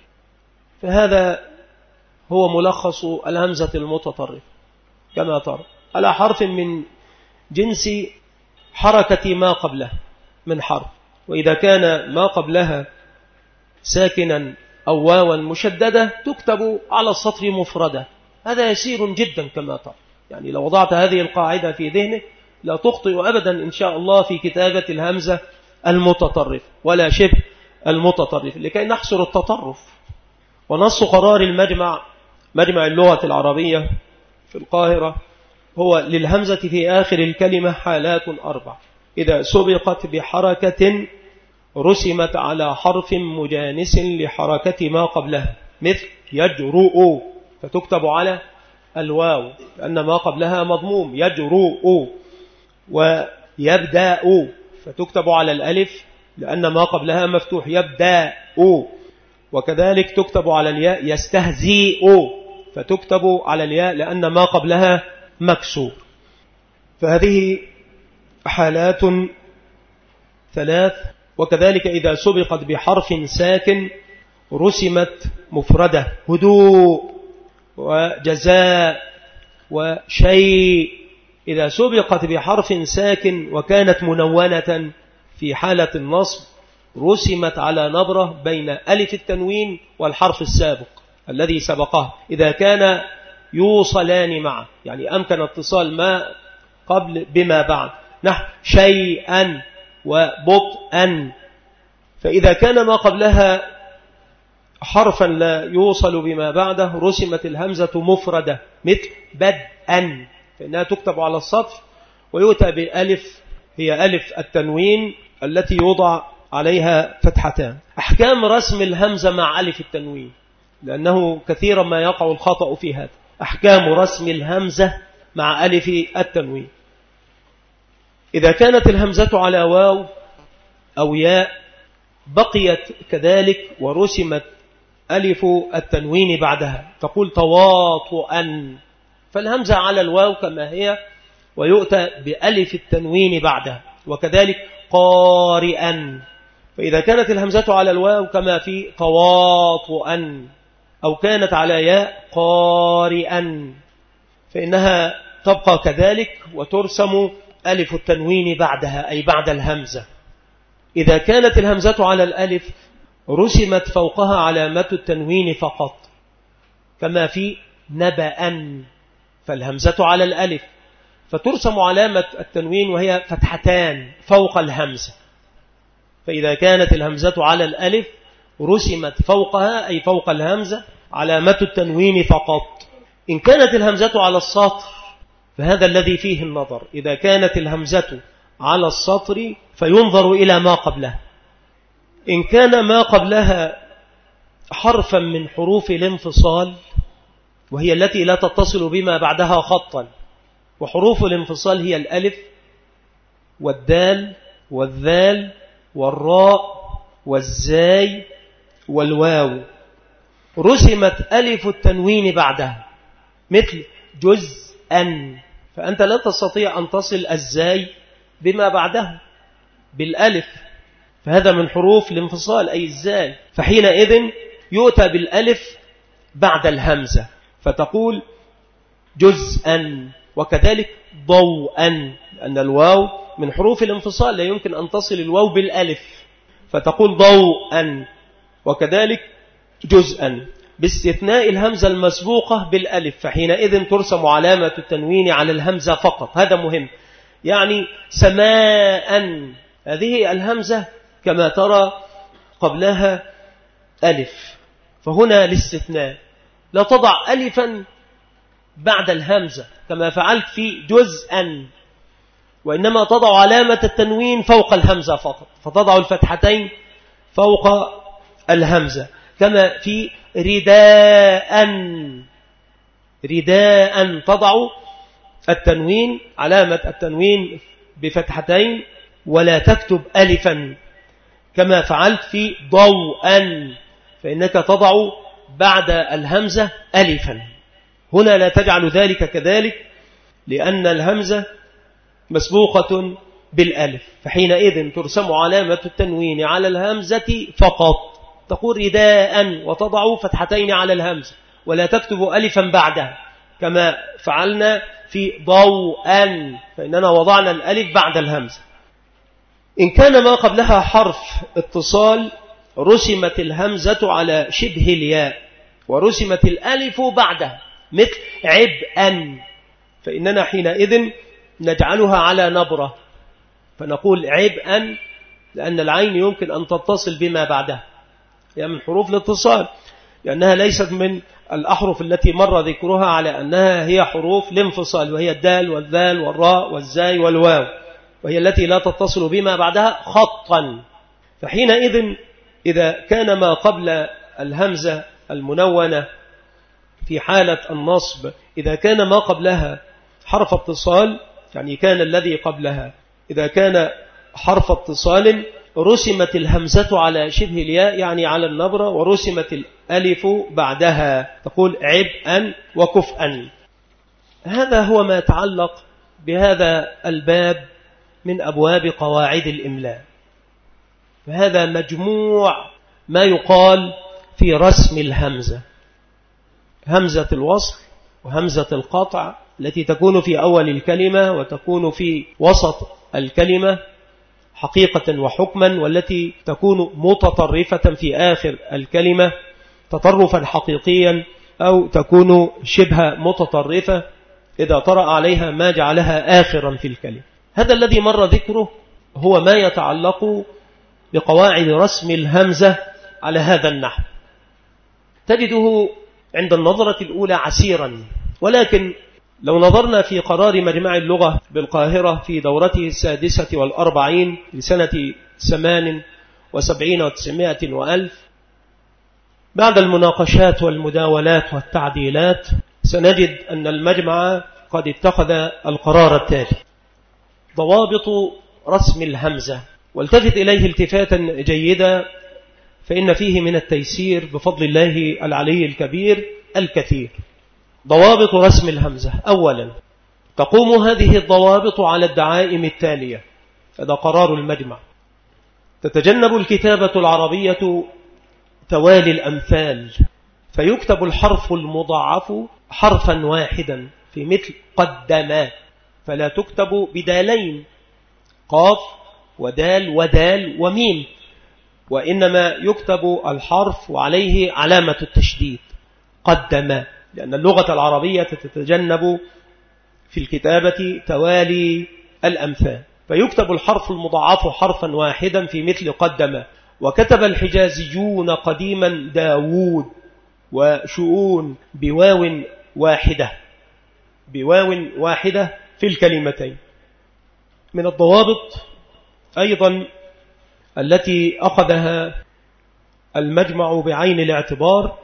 فهذا هو ملخص الهمزة المتطرفة كما ترى، على حرف من جنس حركة ما قبلها من حرف، وإذا كان ما قبلها ساكنا أو واوا مشددة تكتب على السطر مفردة. هذا يسير جدا كما ترى، يعني لو وضعت هذه القاعدة في ذهنك لا تخطئ أبدا إن شاء الله في كتابة الهمزة المتطرف ولا شبه المتطرف، لكي نحصر التطرف. ونص قرار المجمع مجمع اللغة العربية في القاهرة هو للهمزة في آخر الكلمة حالات أربع: إذا سبقت بحركة رسمت على حرف مجانس لحركة ما قبلها، مثل يجرؤ فتكتب على الواو لأن ما قبلها مضموم يجرؤ، ويبدأ فتكتب على الألف لأن ما قبلها مفتوح يبدأ، وكذلك تكتب على الياء يستهزئ فتكتب على الياء لأن ما قبلها مكسور. فهذه حالات ثلاث. وكذلك إذا سبقت بحرف ساكن رسمت مفردة: هدوء وجزاء وشيء. إذا سبقت بحرف ساكن وكانت منونة في حالة النصب رسمت على نبرة بين ألف التنوين والحرف السابق الذي سبقه إذا كان يوصلان معه، يعني أمكن اتصال ما قبل بما بعد، نحو شيئا وبطئا. فإذا كان ما قبلها حرفا لا يوصل بما بعده رسمت الهمزة مفردة مثل بدءا، فإنها تكتب على السطر ويؤتى بألف هي ألف التنوين التي يوضع عليها فتحتان. أحكام رسم الهمزة مع ألف التنوين، لأنه كثيرا ما يقع الخطأ في هذا. أحكام رسم الهمزة مع ألف التنوين: إذا كانت الهمزة على واو أو ياء بقيت كذلك ورسمت ألف التنوين بعدها، تقول تواطؤا، فالهمزة على الواو كما هي ويؤتى بألف التنوين بعدها. وكذلك قارئا، فإذا كانت الهمزة على الواو كما في تواطؤا أو كانت على ياء قارئا فإنها تبقى كذلك وترسم ألف التنوين بعدها أي بعد الهمزة. إذا كانت الهمزة على الألف رسمت فوقها علامة التنوين فقط كما في نبأ، فالهمزة على الألف فترسم علامة التنوين وهي فتحتان فوق الهمزة. فإذا كانت الهمزة على الألف رسمت فوقها أي فوق الهمزة علامة التنوين فقط. إن كانت الهمزة على السطر فهذا الذي فيه النظر. إذا كانت الهمزة على السطر فينظر إلى ما قبلها. إن كان ما قبلها حرفا من حروف الانفصال وهي التي لا تتصل بما بعدها خطا، وحروف الانفصال هي الألف والدال والذال والراء والزاي والواو، رسمت ألف التنوين بعدها مثل جزءا، فأنت لا تستطيع أن تصل الزاي بما بعدها بالألف، فهذا من حروف الانفصال أي الزاي، فحينئذ يؤتى بالألف بعد الهمزة فتقول جزءا. وكذلك ضوءا، لأن الواو من حروف الانفصال لا يمكن أن تصل الواو بالألف فتقول ضوءا. وكذلك جزءا باستثناء الهمزة المسبوقة بالألف، فحينئذ ترسم علامة التنوين على الهمزة فقط. هذا مهم. يعني سماء، هذه الهمزة كما ترى قبلها ألف، فهنا الاستثناء لا تضع ألفا بعد الهمزة كما فعلت في جزءا، وإنما تضع علامة التنوين فوق الهمزة فقط، فتضع الفتحتين فوق الهمزة كما في رداء. رداء تضع التنوين علامة التنوين بفتحتين ولا تكتب ألفا كما فعلت في ضوءا، فإنك تضع بعد الهمزة ألفا. هنا لا تجعل ذلك كذلك لأن الهمزة مسبوقة بالألف، فحينئذ ترسم علامة التنوين على الهمزة فقط، تقول رداء وتضع فتحتين على الهمزة ولا تكتب ألفا بعدها كما فعلنا في ضوءا، فإننا وضعنا الألف بعد الهمزة. إن كان ما قبلها حرف اتصال رسمت الهمزة على شبه الياء ورسمت الألف بعدها مثل عبئا، فإننا حينئذ نجعلها على نبرة فنقول عبئا، لأن العين يمكن أن تتصل بما بعدها، يعني من حروف الاتصال، لأنها ليست من الأحرف التي مر ذكرها على أنها هي حروف الانفصال، وهي الدال والذال والراء والزاي والواو، وهي التي لا تتصل بما بعدها خطا. فحينئذ إذا كان ما قبل الهمزة المنونة في حالة النصب إذا كان ما قبلها حرف اتصال، يعني كان الذي قبلها إذا كان حرف اتصال رسمت الهمزة على شبه الياء يعني على النبرة ورسمت الألف بعدها، تقول عبئا وكفءا. هذا هو ما يتعلق بهذا الباب من أبواب قواعد الإملاء. فهذا مجموع ما يقال في رسم الهمزة: همزة الوصل وهمزة القطع التي تكون في أول الكلمة وتكون في وسط الكلمة، حقيقة وحكما، والتي تكون متطرفة في آخر الكلمة تطرفا حقيقيا، أو تكون شبه متطرفة إذا طرأ عليها ما جعلها آخرا في الكلمة. هذا الذي مر ذكره هو ما يتعلق بقواعد رسم الهمزة على هذا النحو. تجده عند النظرة الأولى عسيرا، ولكن لو نظرنا في قرار مجمع اللغة بالقاهرة في دورته السادسة والأربعين لسنة ثمان وسبعين وتسعمائة وألف، بعد المناقشات والمداولات والتعديلات، سنجد أن المجمع قد اتخذ القرار التالي: ضوابط رسم الهمزة. والتفت إليه التفاتا جيدا، فإن فيه من التيسير بفضل الله العلي الكبير الكثير. ضوابط رسم الهمزة: أولا، تقوم هذه الضوابط على الدعائم التالية. هذا قرار المجمع: تتجنب الكتابة العربية توالي الأمثال، فيكتب الحرف المضاعف حرفا واحدا في مثل قدما، فلا تكتب بدالين قاف ودال ودال وميم، وإنما يكتب الحرف وعليه علامة التشديد قدما، لأن اللغة العربية تتجنب في الكتابة توالي الأمثال، فيكتب الحرف المضاعف حرفا واحدا في مثل قدما. وكتب الحجازيون قديما داوود وشؤون بواو واحدة بواو واحدة في الكلمتين. من الضوابط أيضا التي أخذها المجمع بعين الاعتبار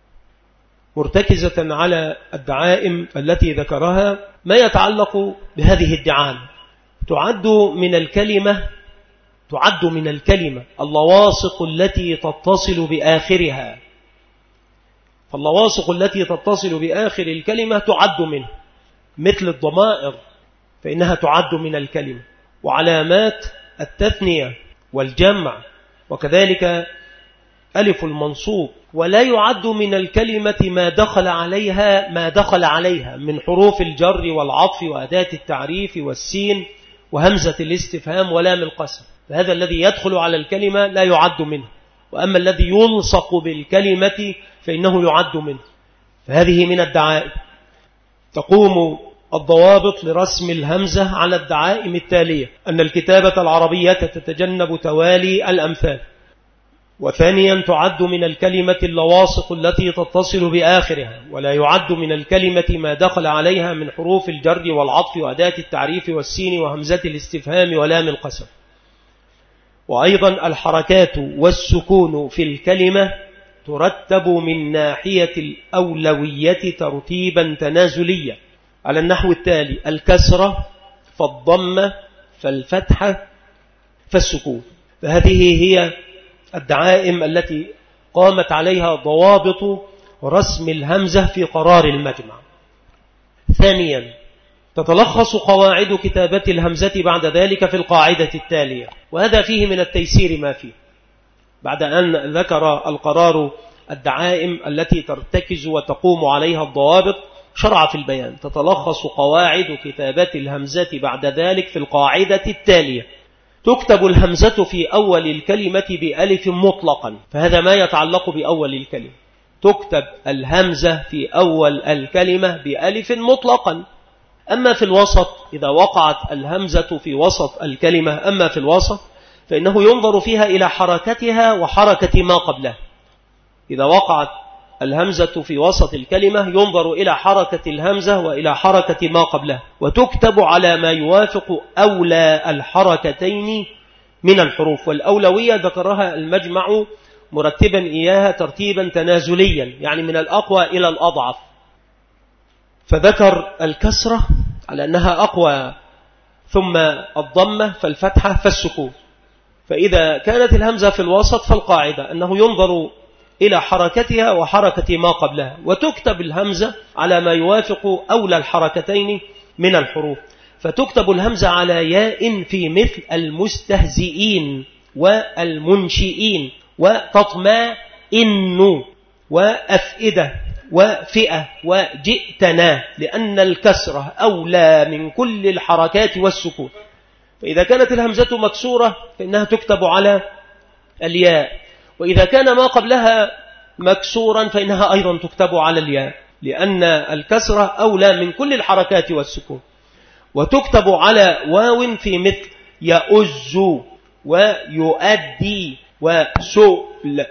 مرتكزة على الدعائم التي ذكرها ما يتعلق بهذه الدعائم. تعد من الكلمة تعد من الكلمة اللواصق التي تتصل بآخرها، فاللواصق التي تتصل بآخر الكلمة تعد منه، مثل الضمائر فإنها تعد من الكلمة، وعلامات التثنية والجمع، وكذلك ألف المنصوب. ولا يعد من الكلمة ما دخل عليها ما دخل عليها من حروف الجر والعطف وأداة التعريف والسين وهمزة الاستفهام ولام القسم، فهذا الذي يدخل على الكلمة لا يعد منه، وأما الذي يلصق بالكلمة فإنه يعد منه. فهذه من الدعائم. تقوم الضوابط لرسم الهمزة على الدعائم التالية: أن الكتابة العربية تتجنب توالي الأمثال. وثانيا، تعد من الكلمة اللواصق التي تتصل بآخرها، ولا يعد من الكلمة ما دخل عليها من حروف الجر والعطف وأداة التعريف والسين وهمزة الاستفهام ولام القسم. وأيضا الحركات والسكون في الكلمة ترتب من ناحية الأولوية ترتيبا تنازليا على النحو التالي: الكسرة فالضمة فالفتحة فالسكون. فهذه هي الدعائم التي قامت عليها ضوابط رسم الهمزة في قرار المجمع. ثانيا، تتلخص قواعد كتابة الهمزة بعد ذلك في القاعدة التالية، وهذا فيه من التيسير ما فيه. بعد أن ذكر القرار الدعائم التي ترتكز وتقوم عليها الضوابط، شرع في البيان: تتلخص قواعد كتابة الهمزة بعد ذلك في القاعدة التالية: تكتب الهمزة في أول الكلمة بألف مطلقا. فهذا ما يتعلق بأول الكلمة، تكتب الهمزة في أول الكلمة بألف مطلقا. أما في الوسط، إذا وقعت الهمزة في وسط الكلمة أما في الوسط فإنه ينظر فيها إلى حركتها وحركة ما قبلها. إذا وقعت الهمزة في وسط الكلمة ينظر إلى حركة الهمزة وإلى حركة ما قبلها، وتكتب على ما يوافق أولى الحركتين من الحروف. والأولوية ذكرها المجمع مرتبا إياها ترتيبا تنازليا، يعني من الأقوى إلى الأضعف. فذكر الكسرة على أنها أقوى، ثم الضمة فالفتحة فالسكون. فإذا كانت الهمزة في الوسط فالقاعدة أنه ينظر إلى حركتها وحركة ما قبلها، وتكتب الهمزة على ما يوافق أولى الحركتين من الحروف. فتكتب الهمزة على ياء في مثل المستهزئين والمنشئين وتطمئن وأفئدة وفئة وجئتنا، لأن الكسرة أولى من كل الحركات والسكون. فإذا كانت الهمزة مكسورة فإنها تكتب على الياء، وإذا كان ما قبلها مكسورا فإنها أيضا تكتب على الياء، لأن الكسرة أولى من كل الحركات والسكون. وتكتب على واو في مثل يؤز ويؤدي وسؤل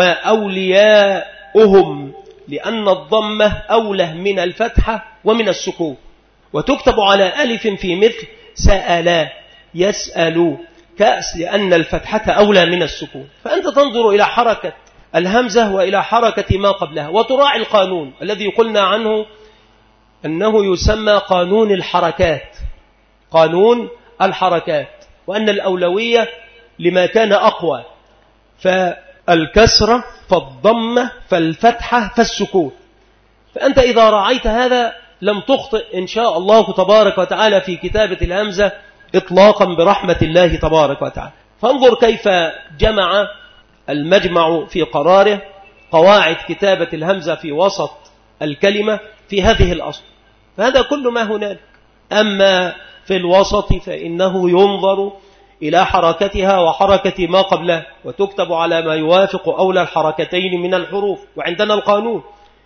وأولياؤهم، لأن الضمة أولى من الفتحة ومن السكون. وتكتب على ألف في مثل سألا يسأل كأس، لأن الفتحة أولى من السكون. فأنت تنظر إلى حركة الهمزة وإلى حركة ما قبلها، وتراعي القانون الذي قلنا عنه أنه يسمى قانون الحركات، قانون الحركات، وأن الأولوية لما كان أقوى، فالكسرة فالضمة فالفتحة فالسكون. فأنت إذا رعيت هذا لم تخطئ إن شاء الله تبارك وتعالى في كتابة الهمزة إطلاقا برحمة الله تبارك وتعالى. فانظر كيف جمع المجمع في قراره قواعد كتابة الهمزة في وسط الكلمة في هذه الأصل. فهذا كل ما هناك. أما في الوسط فإنه ينظر إلى حركتها وحركة ما قبلها، وتكتب على ما يوافق أولى الحركتين من الحروف. وعندنا القانون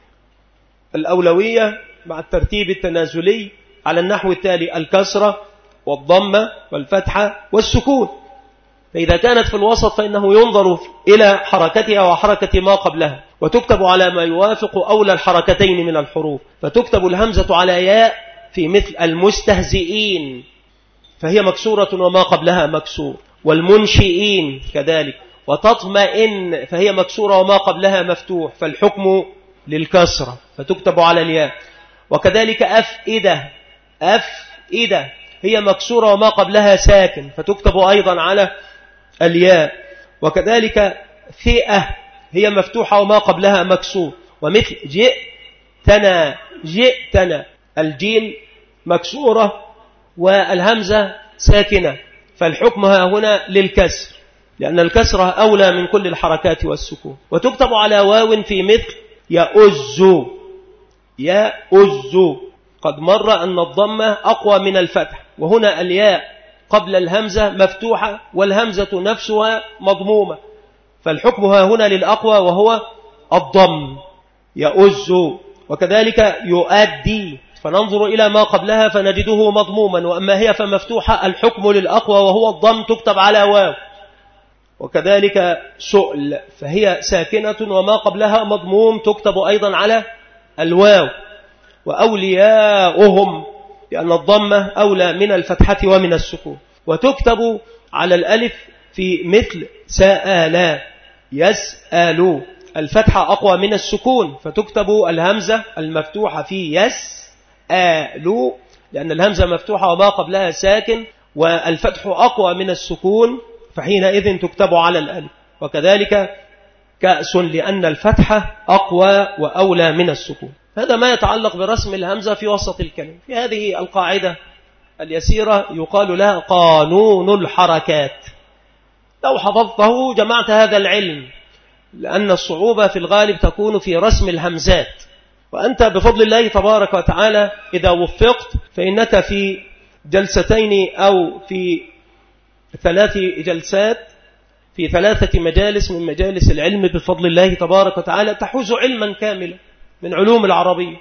الأولوية مع الترتيب التنازلي على النحو التالي: الكسرة والضمة والفتحة والسكون. فإذا كانت في الوسط فإنه ينظر إلى حركتها وحركة ما قبلها، وتكتب على ما يوافق أولى الحركتين من الحروف. فتكتب الهمزة على ياء في مثل المستهزئين، فهي مكسورة وما قبلها مكسور، والمنشئين كذلك. وتطمئن فهي مكسورة وما قبلها مفتوح، فالحكم للكسرة فتكتب على الياء. وكذلك أفئدة، أفئدة هي مكسورة وما قبلها ساكن، فتكتب أيضا على الياء. وكذلك فئة هي مفتوحة وما قبلها مكسور. ومثل جئتنا، جئتنا الجيم مكسورة والهمزة ساكنة، فالحكم ها هنا للكسر، لأن الكسرة أولى من كل الحركات والسكون. وتكتب على واو في مثل يؤز، يؤز. قد مر أن الضمة أقوى من الفتح، وهنا الياء قبل الهمزة مفتوحة والهمزة نفسها مضمومة، فالحكم ها هنا للأقوى وهو الضم، يؤز. وكذلك يؤدي، فننظر إلى ما قبلها فنجده مضموما، وأما هي فمفتوحة، الحكم للأقوى وهو الضم، تكتب على واو. وكذلك سؤل فهي ساكنة وما قبلها مضموم، تكتب أيضا على الواو. وأولياؤهم، لأن الضمة أولى من الفتحة ومن السكون. وتكتب على الألف في مثل سألا يسألوا، الفتحة أقوى من السكون، فتكتب الهمزة المفتوحة في يسألوا، لأن الهمزة مفتوحة وما قبلها ساكن، والفتح أقوى من السكون، فحينئذ تكتب على الألف. وكذلك كأس، لأن الفتحة أقوى وأولى من السكون. هذا ما يتعلق برسم الهمزة في وسط الكلمة. في هذه القاعدة اليسيرة يقال لها قانون الحركات. لو حفظته جمعت هذا العلم، لأن الصعوبة في الغالب تكون في رسم الهمزات. وأنت بفضل الله تبارك وتعالى إذا وفقت فإنك في جلستين أو في ثلاث جلسات في ثلاثة مجالس من مجالس العلم بفضل الله تبارك وتعالى تحوز علما كاملا من علوم العربية،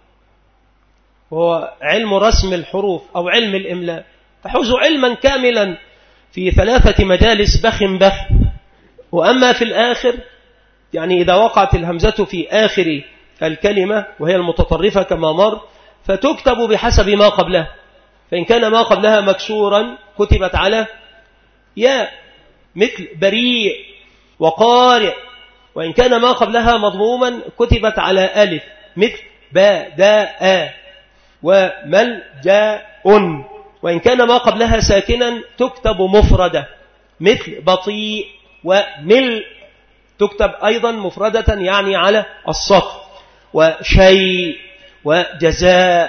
وهو علم رسم الحروف أو علم الإملاء. تحوز علما كاملا في ثلاثة مجالس بخ بخ. وأما في الآخر، يعني إذا وقعت الهمزة في آخر الكلمة وهي المتطرفة كما مر، فتكتب بحسب ما قبلها. فإن كان ما قبلها مكسورا كتبت على ياء مثل بريء وقارئ، وإن كان ما قبلها مضموما كتبت على ألف مثل بداء وملجأ، وإن كان ما قبلها ساكنا تكتب مفردة مثل بطيء وملء، تكتب أيضا مفردة يعني على الصف، وشيء وجزاء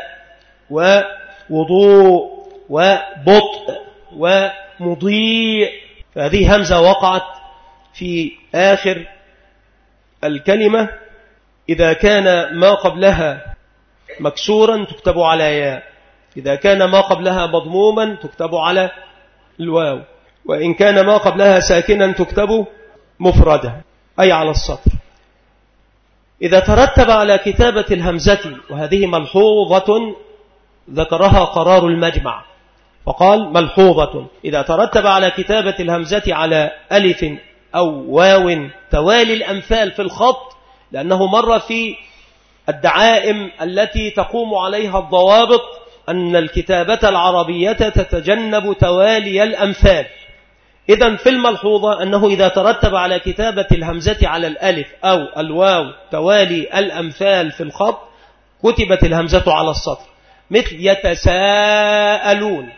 ووضوء وبطء ومضيء. فهذه همزة وقعت في آخر الكلمة. إذا كان ما قبلها مكسورا تكتب على ياء، إذا كان ما قبلها مضموما تكتب على الواو، وإن كان ما قبلها ساكنا تكتب مفردة أي على السطر. إذا ترتب على كتابة الهمزة، وهذه ملحوظة ذكرها قرار المجمع فقال ملحوظة، إذا ترتب على كتابة الهمزة على ألف أو واو توالي الأمثال في الخط، لأنه مر في الدعائم التي تقوم عليها الضوابط أن الكتابة العربية تتجنب توالي الأمثال. إذن في الملحوظة أنه إذا ترتب على كتابة الهمزة على الألف أو الواو توالي الأمثال في الخط كتبت الهمزة على السطر، مثل يتساءلون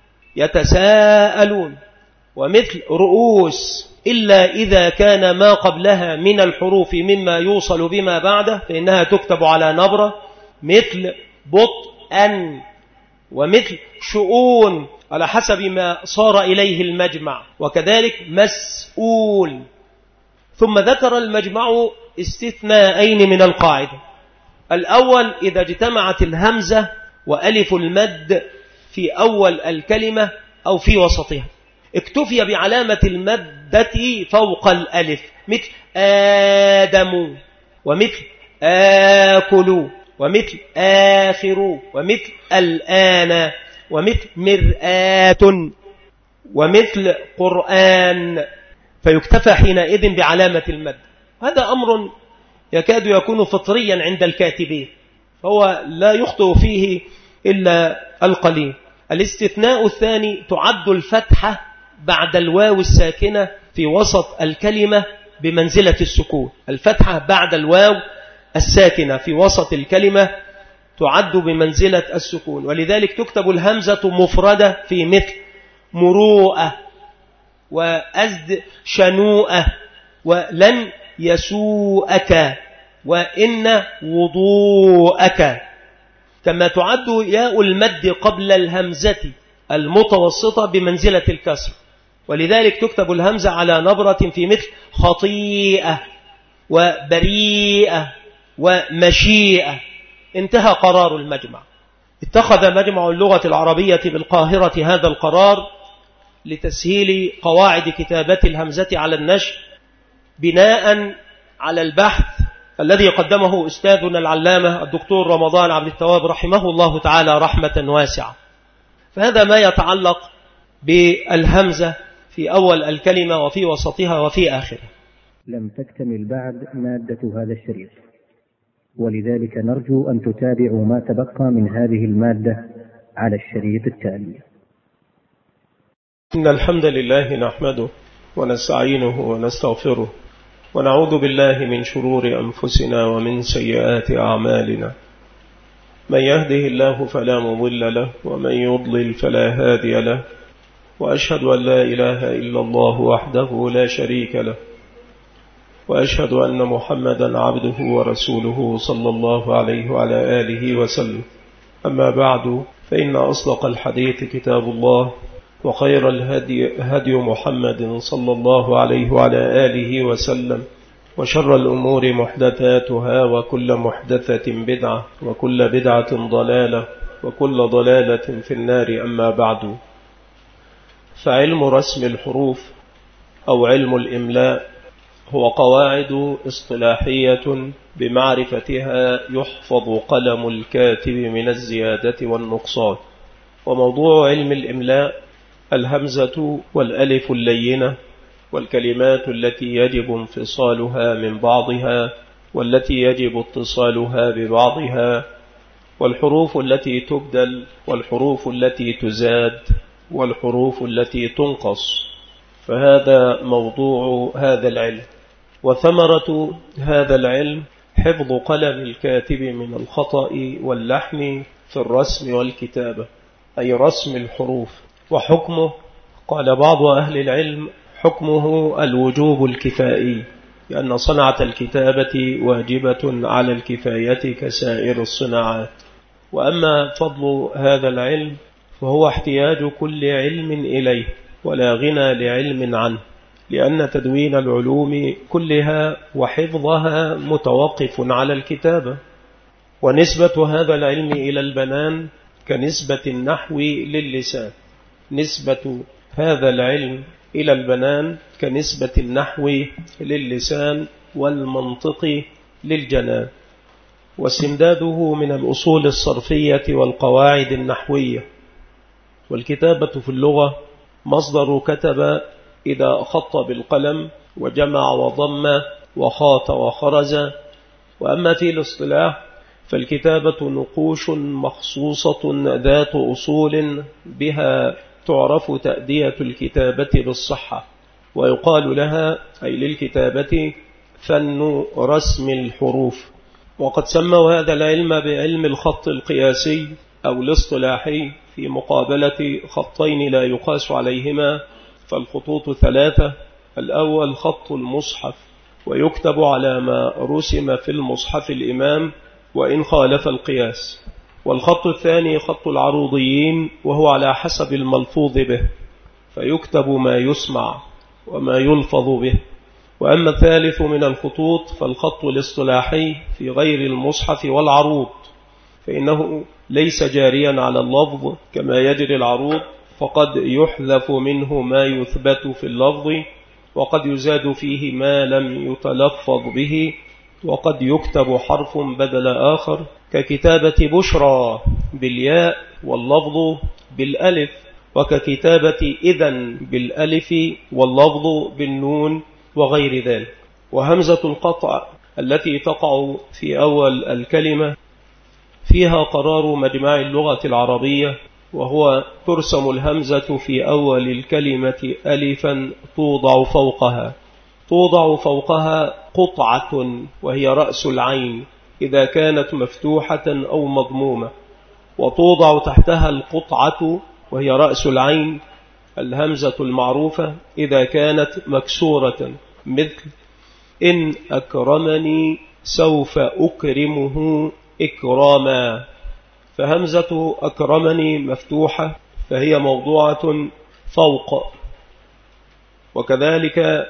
يتساءلون، ومثل رؤوس، إلا إذا كان ما قبلها من الحروف مما يوصل بما بعده فإنها تكتب على نبرة، مثل بطئا، ومثل شؤون على حسب ما صار إليه المجمع، وكذلك مسؤول. ثم ذكر المجمع استثناءين من القاعدة. الأول إذا اجتمعت الهمزة وألف المد في أول الكلمة أو في وسطها، اكتفي بعلامة المدة فوق الألف، مثل آدم، ومثل آكل، ومثل آخر، ومثل الآن، ومثل مرآة، ومثل قرآن، فيكتفى حينئذ بعلامة المد. هذا أمر يكاد يكون فطريا عند الكاتبين، فهو لا يخطئ فيه إلا القليل. الاستثناء الثاني تعد الفتحة بعد الواو الساكنة في وسط الكلمة بمنزلة السكون. الفتحة بعد الواو الساكنة في وسط الكلمة تعد بمنزلة السكون، ولذلك تكتب الهمزة مفردة في مثل مروءة وأزد شنوءة ولن يسوءك وإن وضوءك، كما تعد ياء المد قبل الهمزة المتوسطة بمنزلة الكسر، ولذلك تكتب الهمزة على نبرة في مثل خطيئة وبريئة ومشيئة. انتهى قرار المجمع. اتخذ مجمع اللغة العربية بالقاهرة هذا القرار لتسهيل قواعد كتابة الهمزة على النشر، بناء على البحث الذي قدمه أستاذنا العلامة الدكتور رمضان عبد التواب رحمه الله تعالى رحمة واسعة. فهذا ما يتعلق بالهمزة في أول الكلمة وفي وسطها وفي آخرها. لم تكتمل بعد مادة هذا الشريط، ولذلك نرجو أن تتابعوا ما تبقى من هذه المادة على الشريط التالي. إن الحمد لله نحمده ونستعينه ونستغفره ونعوذ بالله من شرور أنفسنا ومن سيئات أعمالنا. من يهده الله فلا مضل له ومن يضلل فلا هادي له، وأشهد أن لا إله إلا الله وحده لا شريك له، وأشهد أن محمدا عبده ورسوله صلى الله عليه وعلى آله وسلم. أما بعد، فإن أصدق الحديث كتاب الله، وخير الهدي هدي محمد صلى الله عليه وعلى آله وسلم، وشر الأمور محدثاتها، وكل محدثة بدعة، وكل بدعة ضلالة، وكل ضلالة في النار. أما بعد، فعلم رسم الحروف أو علم الإملاء هو قواعد اصطلاحية بمعرفتها يحفظ قلم الكاتب من الزيادة والنقصان. وموضوع علم الإملاء الهمزة والألف اللينة، والكلمات التي يجب انفصالها من بعضها والتي يجب اتصالها ببعضها، والحروف التي تبدل، والحروف التي تزاد، والحروف التي تنقص. فهذا موضوع هذا العلم، وثمرة هذا العلم حفظ قلم الكاتب من الخطأ واللحن في الرسم والكتابة، أي رسم الحروف. وحكمه قال بعض أهل العلم حكمه الوجوب الكفائي، لأن صنعة الكتابة واجبة على الكفاية كسائر الصناعات. وأما فضل هذا العلم فهو احتياج كل علم إليه، ولا غنى لعلم عنه، لأن تدوين العلوم كلها وحفظها متوقف على الكتابة. ونسبة هذا العلم إلى البنان كنسبة النحو للسان، نسبة هذا العلم إلى البنان كنسبة النحو للسان والمنطق للجنان، واستمداده من الأصول الصرفية والقواعد النحوية. والكتابة في اللغة مصدر كتب إذا خط بالقلم وجمع وضم وخاط وخرز. وأما في الاصطلاح فالكتابة نقوش مخصوصة ذات أصول بها تعرف تأدية الكتابة بالصحة، ويقال لها أي للكتابة فن رسم الحروف. وقد سموا هذا العلم بعلم الخط القياسي أو الاصطلاحي في مقابلة خطين لا يقاس عليهما، فالخطوط ثلاثة: الأول خط المصحف ويكتب على ما رسم في المصحف الإمام وإن خالف القياس، والخط الثاني خط العروضيين وهو على حسب الملفوظ به فيكتب ما يسمع وما يلفظ به. وأما الثالث من الخطوط فالخط الاصطلاحي في غير المصحف والعروض، فإنه ليس جاريا على اللفظ كما يجري العروض، فقد يحذف منه ما يثبت في اللفظ، وقد يزاد فيه ما لم يتلفظ به، وقد يكتب حرف بدل آخر ككتابة بشرى بالياء واللفظ بالألف، وككتابة إذن بالألف واللفظ بالنون وغير ذلك. وهمزة القطع التي تقع في أول الكلمة فيها قرار مجمع اللغة العربية، وهو ترسم الهمزة في أول الكلمة ألفا توضع فوقها توضع فوقها قطعة وهي رأس العين إذا كانت مفتوحة أو مضمومة، وتوضع تحتها القطعة وهي رأس العين الهمزة المعروفة إذا كانت مكسورة، مثل إن أكرمني سوف أكرمه إكراما. فهمزة أكرمني مفتوحة فهي موضوعة فوق، وكذلك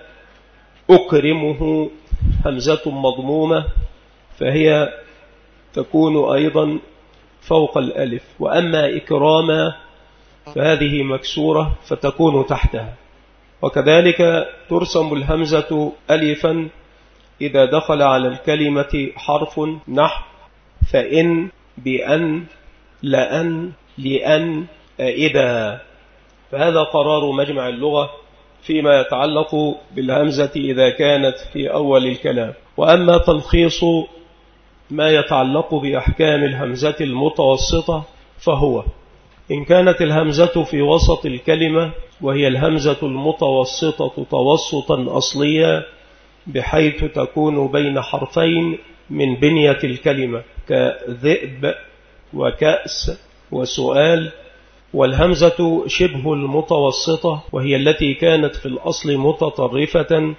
أكرمه همزة مضمومة فهي تكون أيضا فوق الألف. وأما إكراما فهذه مكسورة فتكون تحتها. وكذلك ترسم الهمزة ألفا إذا دخل على الكلمة حرف نحو فإن بأن لأن لأن إذا. فهذا قرار مجمع اللغة فيما يتعلق بالهمزة إذا كانت في أول الكلام. وأما تلخيص ما يتعلق بأحكام الهمزة المتوسطة فهو: إن كانت الهمزة في وسط الكلمة وهي الهمزة المتوسطة توسطا أصليا بحيث تكون بين حرفين من بنية الكلمة كذئب وكأس وسؤال، والهمزة شبه المتوسطة وهي التي كانت في الأصل متطرفة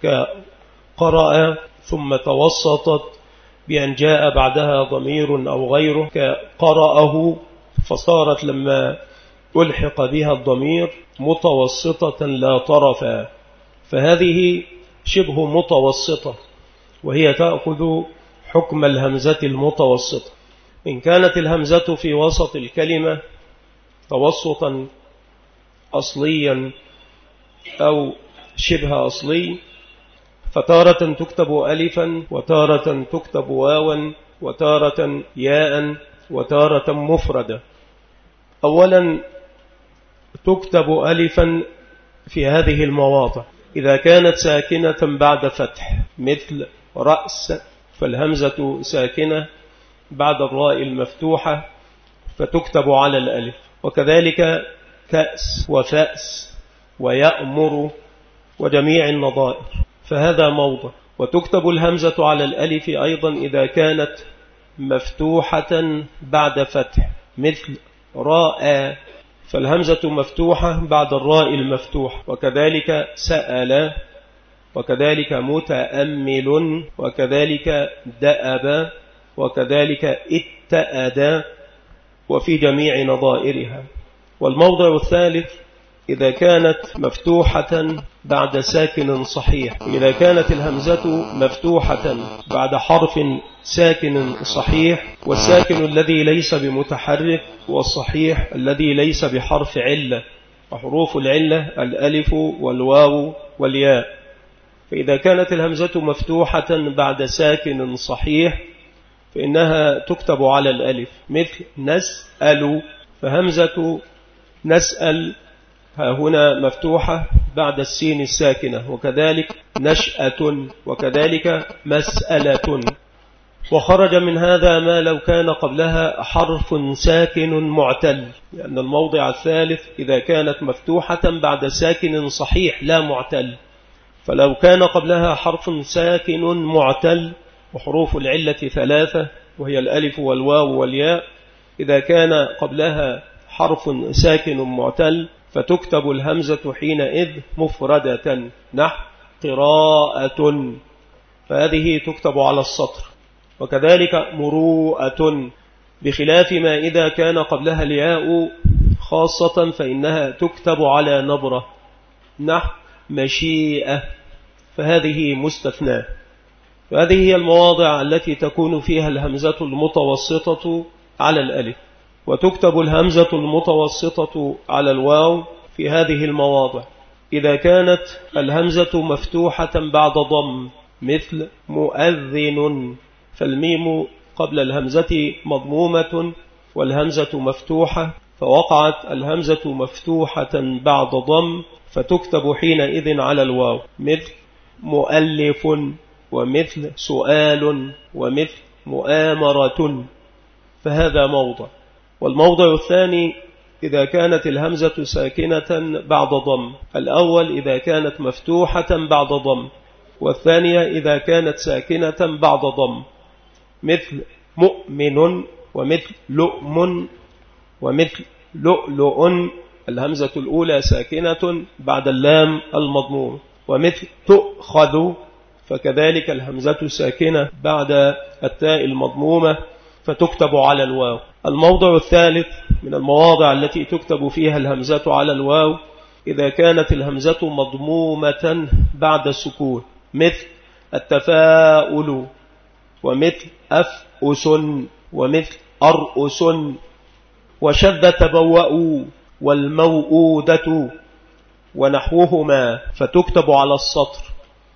كقرأ ثم توسطت بأن جاء بعدها ضمير أو غيره كقرأه، فصارت لما ألحق بها الضمير متوسطة لا طرفا، فهذه شبه متوسطة وهي تأخذ حكم الهمزة المتوسطة. إن كانت الهمزة في وسط الكلمة توسطا أصليا أو شبه أصلي فتارة تكتب ألفا وتارة تكتب واوا وتارة ياء وتارة مفردة. أولا تكتب ألفا في هذه المواضع إذا كانت ساكنة بعد فتح، مثل رأس فالهمزة ساكنة بعد الراء المفتوحة فتكتب على الألف، وكذلك كأس وفأس ويأمر وجميع النظائر، فهذا موضع. وتكتب الهمزة على الألف أيضا إذا كانت مفتوحة بعد فتح، مثل راء فالهمزة مفتوحة بعد الراء المفتوح، وكذلك سأل، وكذلك متأمل، وكذلك دأب، وكذلك اتأد، وفي جميع نظائرها. والموضع الثالث إذا كانت مفتوحة بعد ساكن صحيح، إذا كانت الهمزة مفتوحة بعد حرف ساكن صحيح، والساكن الذي ليس بمتحرك والصحيح الذي ليس بحرف علة وحروف العلة الألف والواو والياء. فإذا كانت الهمزة مفتوحة بعد ساكن صحيح فإنها تكتب على الألف، مثل نسأل، فهمزة نسأل ها هنا مفتوحة بعد السين الساكنة، وكذلك نشأة، وكذلك مسألة. وخرج من هذا ما لو كان قبلها حرف ساكن معتل، لأن الموضع الثالث إذا كانت مفتوحة بعد ساكن صحيح لا معتل، فلو كان قبلها حرف ساكن معتل، وحروف العلة ثلاثة وهي الألف والواو والياء، إذا كان قبلها حرف ساكن معتل فتكتب الهمزة حينئذ مفردة، نحو قراءة، فهذه تكتب على السطر. وكذلك مروءة، بخلاف ما إذا كان قبلها الياء خاصة فإنها تكتب على نبرة، نحو مشيئة، فهذه مستثناة. فهذه هي المواضع التي تكون فيها الهمزة المتوسطة على الألف، وتكتب الهمزة المتوسطة على الواو في هذه المواضع إذا كانت الهمزة مفتوحة بعد ضم، مثل مؤذن، فالميم قبل الهمزة مضمومة والهمزة مفتوحة، فوقعت الهمزة مفتوحة بعد ضم فتكتب حينئذ على الواو، مثل مؤلف، ومثل سؤال، ومثل مؤامرة، فهذا موضع. والموضع الثاني إذا كانت الهمزة ساكنة بعد ضم، الأول إذا كانت مفتوحة بعد ضم، والثانية إذا كانت ساكنة بعد ضم، مثل مؤمن، ومثل لؤم، ومثل لؤلؤ، الهمزة الأولى ساكنة بعد اللام المضموم، ومثل تؤخذ، فكذلك الهمزة ساكنة بعد التاء المضمومة فتكتب على الواو. الموضع الثالث من المواضع التي تكتب فيها الهمزة على الواو إذا كانت الهمزة مضمومة بعد السكون، مثل التفاؤل، ومثل أفأس، ومثل أرأس، وشذ تبوأوا، والموؤودة، ونحوهما، فتكتب على السطر.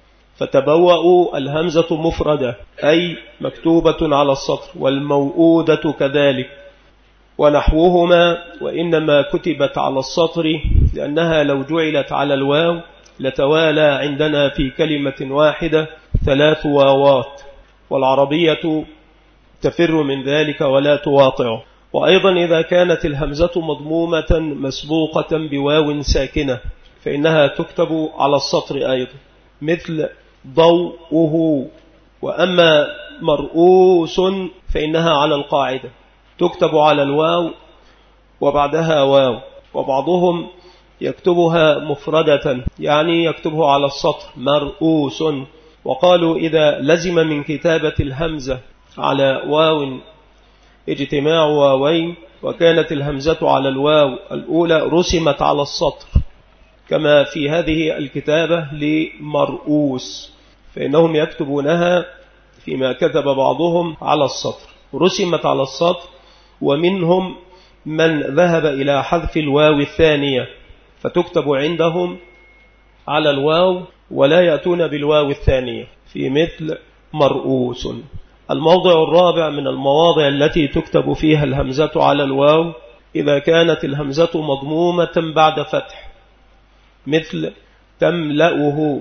فتبوأوا الهمزة مفردة أي مكتوبة على السطر، والموؤودة كذلك، ونحوهما، وإنما كتبت على السطر لأنها لو جعلت على الواو لتوالى عندنا في كلمة واحدة ثلاث واوات، والعربية تفر من ذلك ولا تواطع. وأيضا إذا كانت الهمزة مضمومة مسبوقة بواو ساكنة فإنها تكتب على السطر أيضا، مثل ضوءه. وأما مرؤوس فإنها على القاعدة تكتب على الواو وبعدها واو، وبعضهم يكتبها مفردة يعني يكتبه على السطر مرؤوس. وقالوا إذا لزم من كتابة الهمزة على واو اجتماع واوين وكانت الهمزة على الواو الأولى رسمت على السطر، كما في هذه الكتابة لمرؤوس، فإنهم يكتبونها فيما كتب بعضهم على السطر، رسمت على السطر. ومنهم من ذهب إلى حذف الواو الثانية فتكتب عندهم على الواو ولا يأتون بالواو الثانية في مثل مرؤوس. الموضع الرابع من المواضع التي تكتب فيها الهمزة على الواو إذا كانت الهمزة مضمومة بعد فتح، مثل تملأه،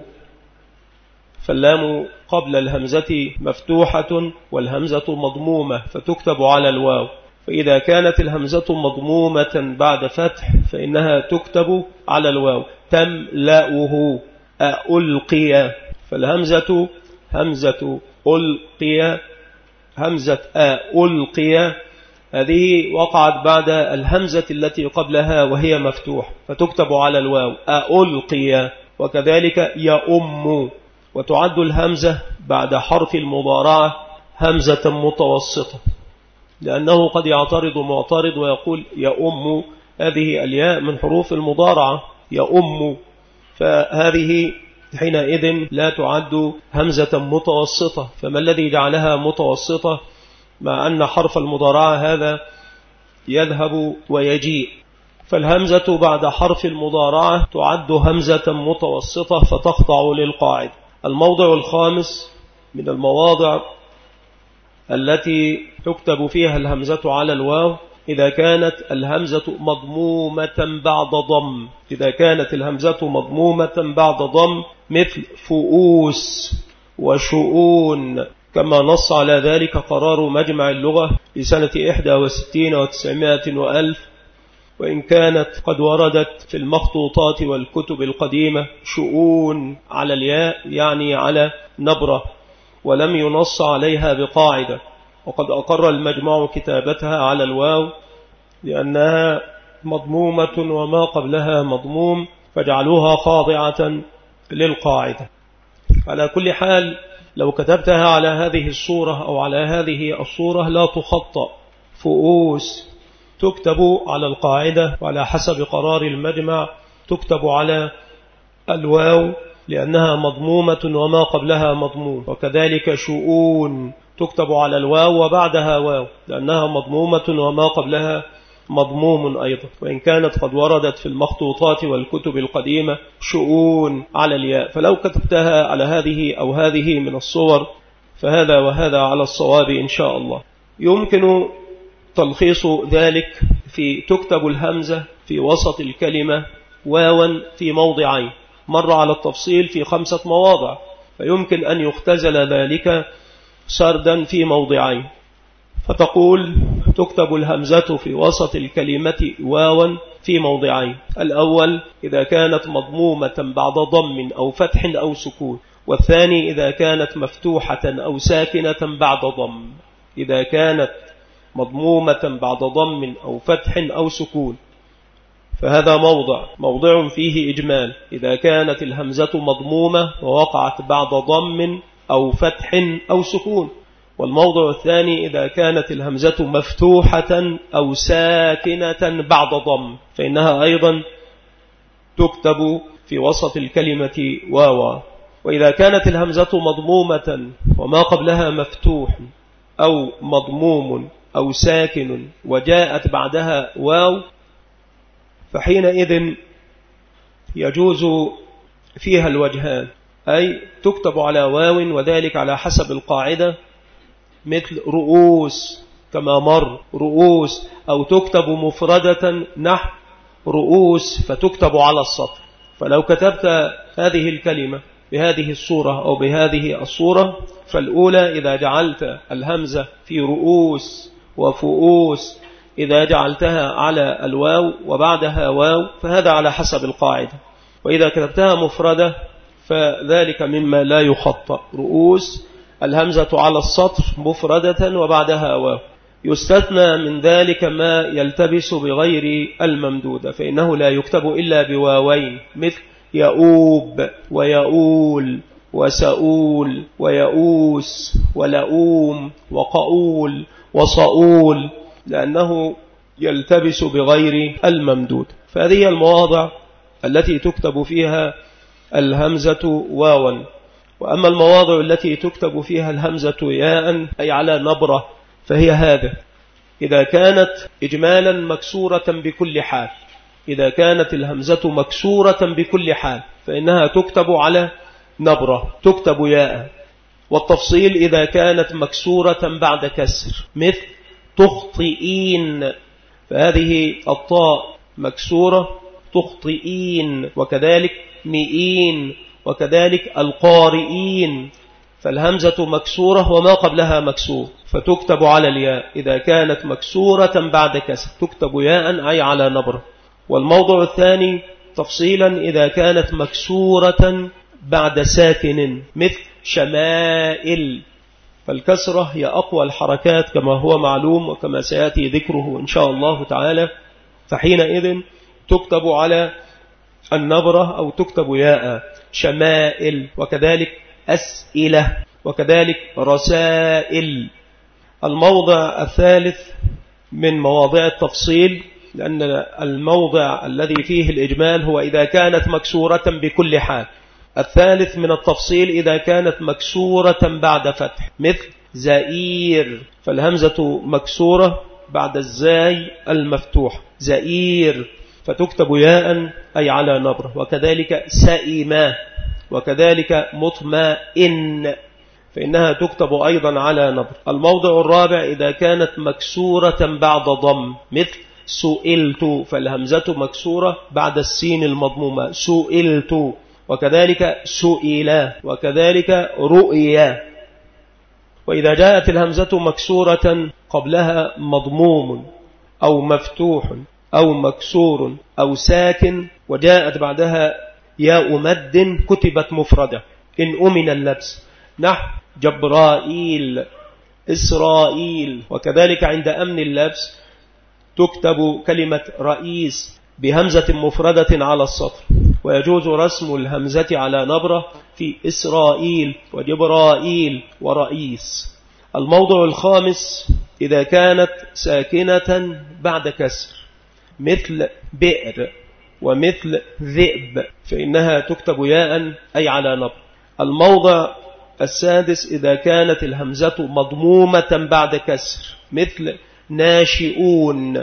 فاللام قبل الهمزة مفتوحة والهمزة مضمومة فتكتب على الواو، فإذا كانت الهمزة مضمومة بعد فتح فإنها تكتب على الواو. تملأه ألقي، فالهمزة همزة ألقي، همزة ألقي هذه وقعت بعد الهمزة التي قبلها وهي مفتوح فتكتب على الواو ألقي. وكذلك يؤم، وتعد الهمزة بعد حرف المضارعة همزة متوسطة، لأنه قد يعترض معترض ويقول يؤم، هذه الياء من حروف المضارعة يؤم، فهذه حينئذ لا تعد همزة متوسطة. فما الذي جعلها متوسطة مع أن حرف المضارعة هذا يذهب ويجيء؟ فالهمزة بعد حرف المضارعة تعد همزة متوسطة فتخضع للقاعدة. الموضع الخامس من المواضع التي تكتب فيها الهمزة على الواو إذا كانت الهمزة مضمومة بعد ضم. إذا كانت الهمزة مضمومة بعد ضم مثل فؤوس وشؤون، كما نص على ذلك قرار مجمع اللغة لسنة إحدى وستين وتسعمائة وألف، وإن كانت قد وردت في المخطوطات والكتب القديمة شؤون على الياء يعني على نبرة، ولم ينص عليها بقاعدة، وقد أقر المجمع كتابتها على الواو لأنها مضمومة وما قبلها مضموم فجعلوها خاضعة للقاعدة. على كل حال لو كتبتها على هذه الصورة أو على هذه الصورة لا تخطأ. فؤوس تكتب على القاعدة، وعلى حسب قرار المجمع تكتب على الواو لأنها مضمومة وما قبلها مضموم، وكذلك شؤون تكتب على الواو وبعدها واو لأنها مضمومة وما قبلها مضموم أيضا، وإن كانت قد وردت في المخطوطات والكتب القديمة شؤون على الياء. فلو كتبتها على هذه أو هذه من الصور فهذا وهذا على الصواب إن شاء الله. يمكن تلخيص ذلك في تكتب الهمزة في وسط الكلمة واوا في موضعين، مر على التفصيل في خمسة مواضع، فيمكن أن يختزل ذلك سردا في موضعين. فتقول تكتب الهمزة في وسط الكلمة واوا في موضعين: الأول إذا كانت مضمومة بعد ضم أو فتح أو سكون، والثاني إذا كانت مفتوحة أو ساكنة بعد ضم. إذا كانت مضمومة بعد ضم أو فتح أو سكون فهذا موضع موضع فيه إجمال إذا كانت الهمزة مضمومة ووقعت بعد ضم أو فتح أو سكون. والموضع الثاني إذا كانت الهمزة مفتوحة أو ساكنة بعد ضم فإنها أيضا تكتب في وسط الكلمة واوا. وإذا كانت الهمزة مضمومة وما قبلها مفتوح أو مضموم أو ساكن وجاءت بعدها واو فحينئذ يجوز فيها الوجهان، أي تكتب على واو وذلك على حسب القاعدة مثل رؤوس كما مر رؤوس، أو تكتب مفردة نحو رؤوس فتكتب على السطر. فلو كتبت هذه الكلمة بهذه الصورة أو بهذه الصورة فالأولى إذا جعلت الهمزة في رؤوس وفؤوس إذا جعلتها على الواو وبعدها واو فهذا على حسب القاعدة، وإذا كتبتها مفردة فذلك مما لا يخطأ. رؤوس الهمزة على السطر مفردة وبعدها واو. يستثنى من ذلك ما يلتبس بغير الممدودة فإنه لا يكتب إلا بواوين مثل يؤوب ويؤول وسؤول ويؤوس ولؤوم وقؤول وصؤول، لأنه يلتبس بغير الممدود. فهذه المواضع التي تكتب فيها الهمزة واوا. وأما المواضع التي تكتب فيها الهمزة ياء أي على نبرة فهي هذا: إذا كانت إجمالا مكسورة بكل حال، إذا كانت الهمزة مكسورة بكل حال فإنها تكتب على نبرة تكتب ياء. والتفصيل إذا كانت مكسورة بعد كسر مثل تخطئين فهذه الطاء مكسورة تخطئين، وكذلك مئين، وكذلك القارئين، فالهمزة مكسورة وما قبلها مكسور فتكتب على الياء. إذا كانت مكسورة بعد كسر تكتب ياء أي على نبرة. والموضع الثاني تفصيلا إذا كانت مكسورة بعد ساكن مثل شمائل، فالكسرة هي أقوى الحركات كما هو معلوم وكما سيأتي ذكره إن شاء الله تعالى، فحينئذ تكتب على النبرة أو تكتب ياء شمائل، وكذلك أسئلة، وكذلك رسائل. الموضع الثالث من مواضع التفصيل، لأن الموضع الذي فيه الإجمال هو إذا كانت مكسورة بكل حال. الثالث من التفصيل إذا كانت مكسورة بعد فتح مثل زئير، فالهمزة مكسورة بعد الزاي المفتوح زئير. فتكتب ياء أي على نبرة. وكذلك سئما، وكذلك مطمئن فإنها تكتب أيضا على نبر. الموضع الرابع إذا كانت مكسورة بعد ضم، مثل سئلت فالهمزة مكسورة بعد السين المضمومة سئلت، وكذلك سئلا، وكذلك رؤيا. وإذا جاءت الهمزة مكسورة قبلها مضموم أو مفتوح أو مكسور أو ساكن وجاءت بعدها ياء مد كتبت مفردة إن أمن اللبس، نحو جبرائيل، إسرائيل. وكذلك عند أمن اللبس تكتب كلمة رئيس بهمزة مفردة على السطر، ويجوز رسم الهمزة على نبرة في إسرائيل وجبرائيل ورئيس. الموضع الخامس إذا كانت ساكنة بعد كسر، مثل بئر ومثل ذئب فإنها تكتب ياء أي على نبر. الموضع السادس إذا كانت الهمزة مضمومة بعد كسر، مثل ناشئون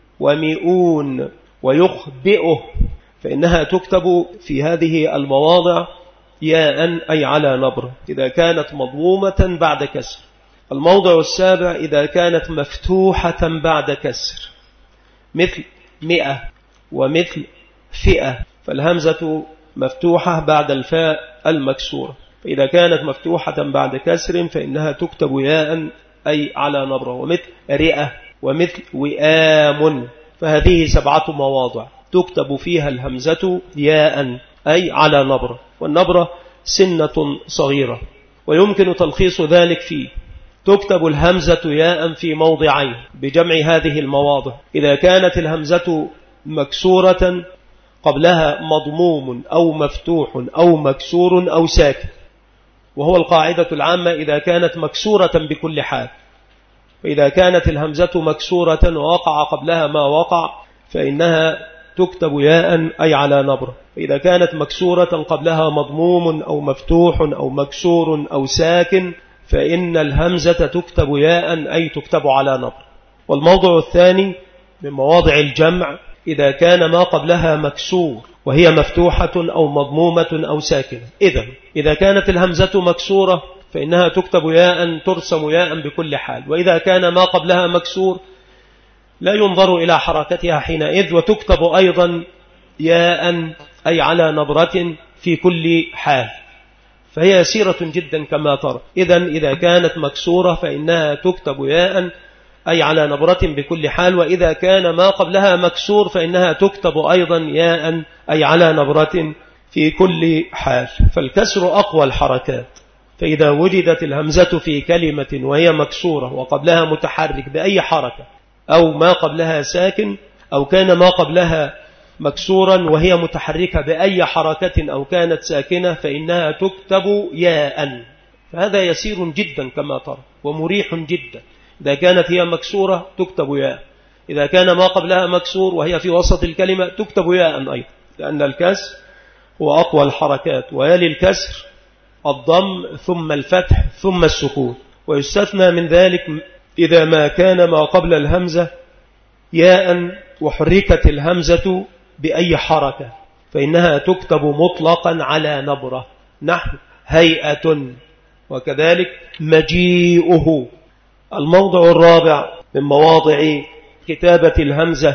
ومئون ويخبئه فإنها تكتب في هذه المواضع ياء أي على نبر إذا كانت مضمومة بعد كسر. الموضع السابع إذا كانت مفتوحة بعد كسر، مثل مئة ومثل فئة فالهمزة مفتوحة بعد الفاء المكسورة، فإذا كانت مفتوحة بعد كسر فإنها تكتب ياء أي على نبرة. ومثل رئة ومثل وئام، فهذه سبعة مواضع تكتب فيها الهمزة ياء أي على نبرة. والنبرة سنة صغيرة ويمكن تلخيص ذلك فيه تكتب الهمزة ياء في موضعين بجمع هذه المواضع: إذا كانت الهمزة مكسورة قبلها مضموم أو مفتوح أو مكسور أو ساكن، وهو القاعدة العامة إذا كانت مكسورة بكل حال. فإذا كانت الهمزة مكسورة ووقع قبلها ما وقع فإنها تكتب ياء أي على نبرة. إذا كانت مكسورة قبلها مضموم أو مفتوح أو مكسور أو ساكن فإن الهمزة تكتب ياء أي تكتب على نبرة. والموضع الثاني من مواضع الجمع إذا كان ما قبلها مكسور وهي مفتوحة أو مضمومة أو ساكنة. إذن إذا كانت الهمزة مكسورة فإنها تكتب ياء ترسم ياء بكل حال، وإذا كان ما قبلها مكسور لا ينظر إلى حركتها حينئذ وتكتب أيضا ياء أي على نبرة في كل حال، فهي يسيرة جدا كما ترى. إذن إذا كانت مكسورة فإنها تكتب ياء أي على نبرة بكل حال، وإذا كان ما قبلها مكسور فإنها تكتب أيضا ياء أي على نبرة في كل حال. فالكسر أقوى الحركات، فإذا وجدت الهمزة في كلمة وهي مكسورة وقبلها متحرك بأي حركة أو ما قبلها ساكن، أو كان ما قبلها مكسورا وهي متحركة بأي حركة أو كانت ساكنة فإنها تكتب ياء. فهذا يسير جدا كما ترى ومريح جدا. إذا كانت هي مكسورة تكتب ياء، إذا كان ما قبلها مكسور وهي في وسط الكلمة تكتب ياء أيضا، لأن الكسر هو أقوى الحركات، ويلي الكسر الضم ثم الفتح ثم السكون. ويستثنى من ذلك إذا ما كان ما قبل الهمزة ياء وحركت الهمزة بأي حركة فإنها تكتب مطلقا على نبرة، نحو هيئة وكذلك مجيئه. الموضع الرابع من مواضع كتابة الهمزة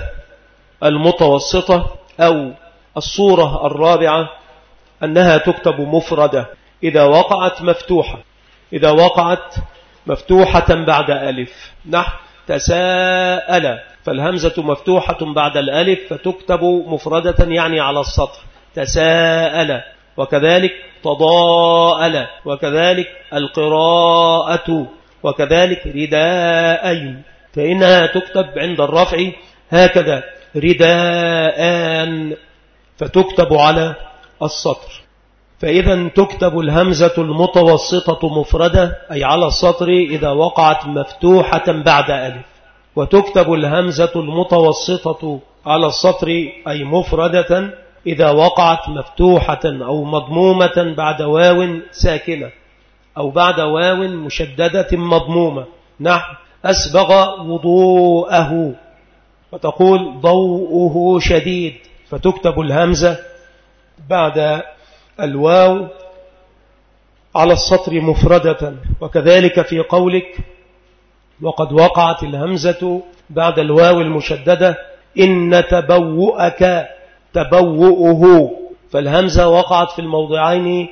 المتوسطة أو الصورة الرابعة أنها تكتب مفردة إذا وقعت مفتوحة إذا وقعت مفتوحة بعد ألف، نحو تساءل فالهمزة مفتوحة بعد الألف فتكتب مفردة يعني على السطر تساءل. وكذلك تضاءل، وكذلك القراءة، وكذلك رداءين فإنها تكتب عند الرفع هكذا رداءان فتكتب على السطر. فإذا تكتب الهمزة المتوسطة مفردة أي على السطر إذا وقعت مفتوحة بعد ألف، وتكتب الهمزة المتوسطة على السطر أي مفردة إذا وقعت مفتوحة أو مضمومة بعد واو ساكنة أو بعد واو مشددة مضمومة، نحو أسبغ وضوءه فتقول ضوءه شديد، فتكتب الهمزة بعد الواو على السطر مفردة. وكذلك في قولك وقد وقعت الهمزة بعد الواو المشددة إن تبوؤك تبوؤه، فالهمزة وقعت في الموضعين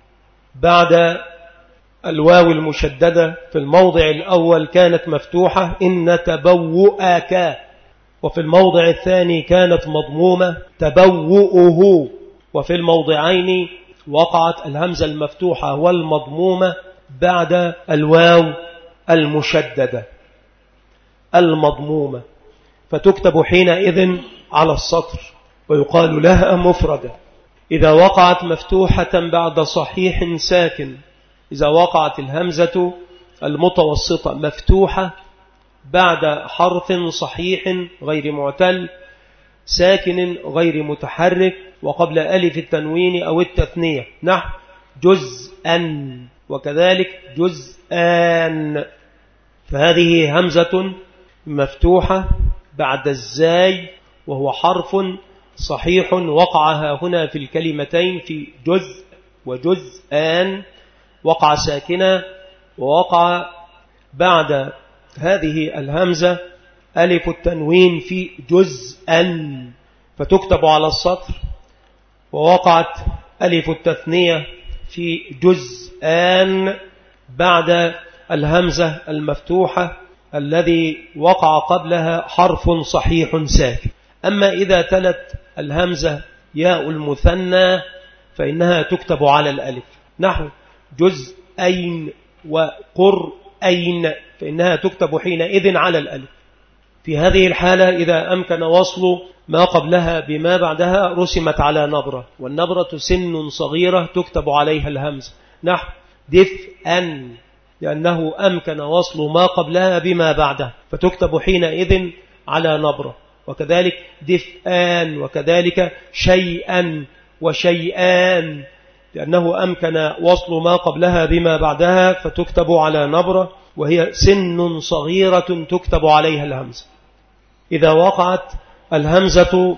بعد الواو المشددة. في الموضع الأول كانت مفتوحة إن تبوؤك، وفي الموضع الثاني كانت مضمومة تبوؤه، وفي الموضعين وقعت الهمزة المفتوحة والمضمومة بعد الواو المشددة المضمومة، فتكتب حينئذ على السطر ويقال لها مفردة. إذا وقعت مفتوحة بعد صحيح ساكن، إذا وقعت الهمزة المتوسطة مفتوحة بعد حرف صحيح غير معتل ساكن غير متحرك وقبل ألف التنوين أو التثنية، نحو جزءا وكذلك جزءان، فهذه همزة مفتوحة بعد الزاي وهو حرف صحيح وقعها هنا في الكلمتين في جزء وجزءان، وقع ساكنة، ووقع بعد هذه الهمزة ألف التنوين في جزءا فتكتب على السطر، ووقعت ألف التثنية في جزءان بعد الهمزة المفتوحة الذي وقع قبلها حرف صحيح ساكن. أما إذا تلت الهمزة ياء المثنى فإنها تكتب على الألف، نحو جزءين وقرأين، فإنها تكتب حينئذ على الألف. في هذه الحالة إذا أمكن وصل ما قبلها بما بعدها رسمت على نبرة، والنبرة سن صغيرة تكتب عليها الهمزة، نحو دفئا، لأنه أمكن وصل ما قبلها بما بعدها فتكتب حينئذ على نبرة. وكذلك دفئان، وكذلك شيئا وشيئان، لأنه أمكن وصل ما قبلها بما بعدها فتكتب على نبرة وهي سن صغيرة تكتب عليها الهمزة. إذا وقعت الهمزة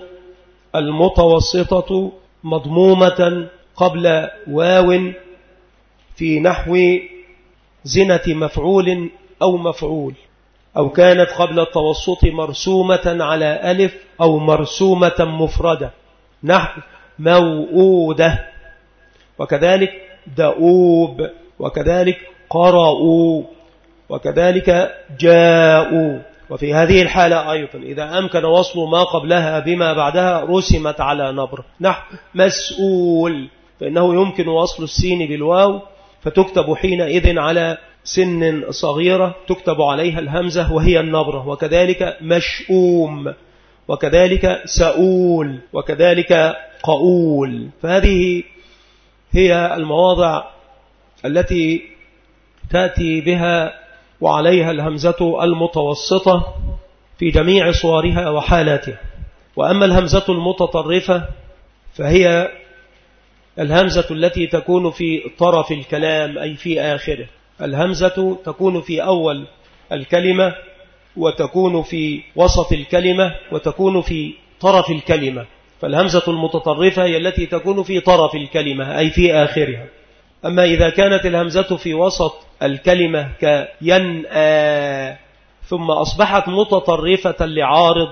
المتوسطة مضمومة قبل واو في نحو زنة مفعول أو مفعول، أو كانت قبل التوسط مرسومة على ألف أو مرسومة مفردة، نحو موؤودة، وكذلك دؤوب، وكذلك قرأوا، وكذلك جاءوا. وفي هذه الحالة أيضا إذا أمكن وصل ما قبلها بما بعدها رسمت على نبر، نحو مسؤول، فإنه يمكن وصل السين بالواو فتكتب حينئذ على سن صغيرة تكتب عليها الهمزة وهي النبرة، وكذلك مشؤوم، وكذلك سؤول، وكذلك قؤول. فهذه هي المواضع التي تأتي بها وعليها الهمزة المتوسطة في جميع صورها وحالاتها. وأما الهمزة المتطرفة فهي الهمزة التي تكون في طرف الكلام أي في آخره. الهمزة تكون في أول الكلمة، وتكون في وسط الكلمة، وتكون في طرف الكلمة. فالهمزة المتطرفة هي التي تكون في طرف الكلمة أي في آخرها. أما إذا كانت الهمزة في وسط الكلمة كينأى ثم أصبحت متطرفة لعارض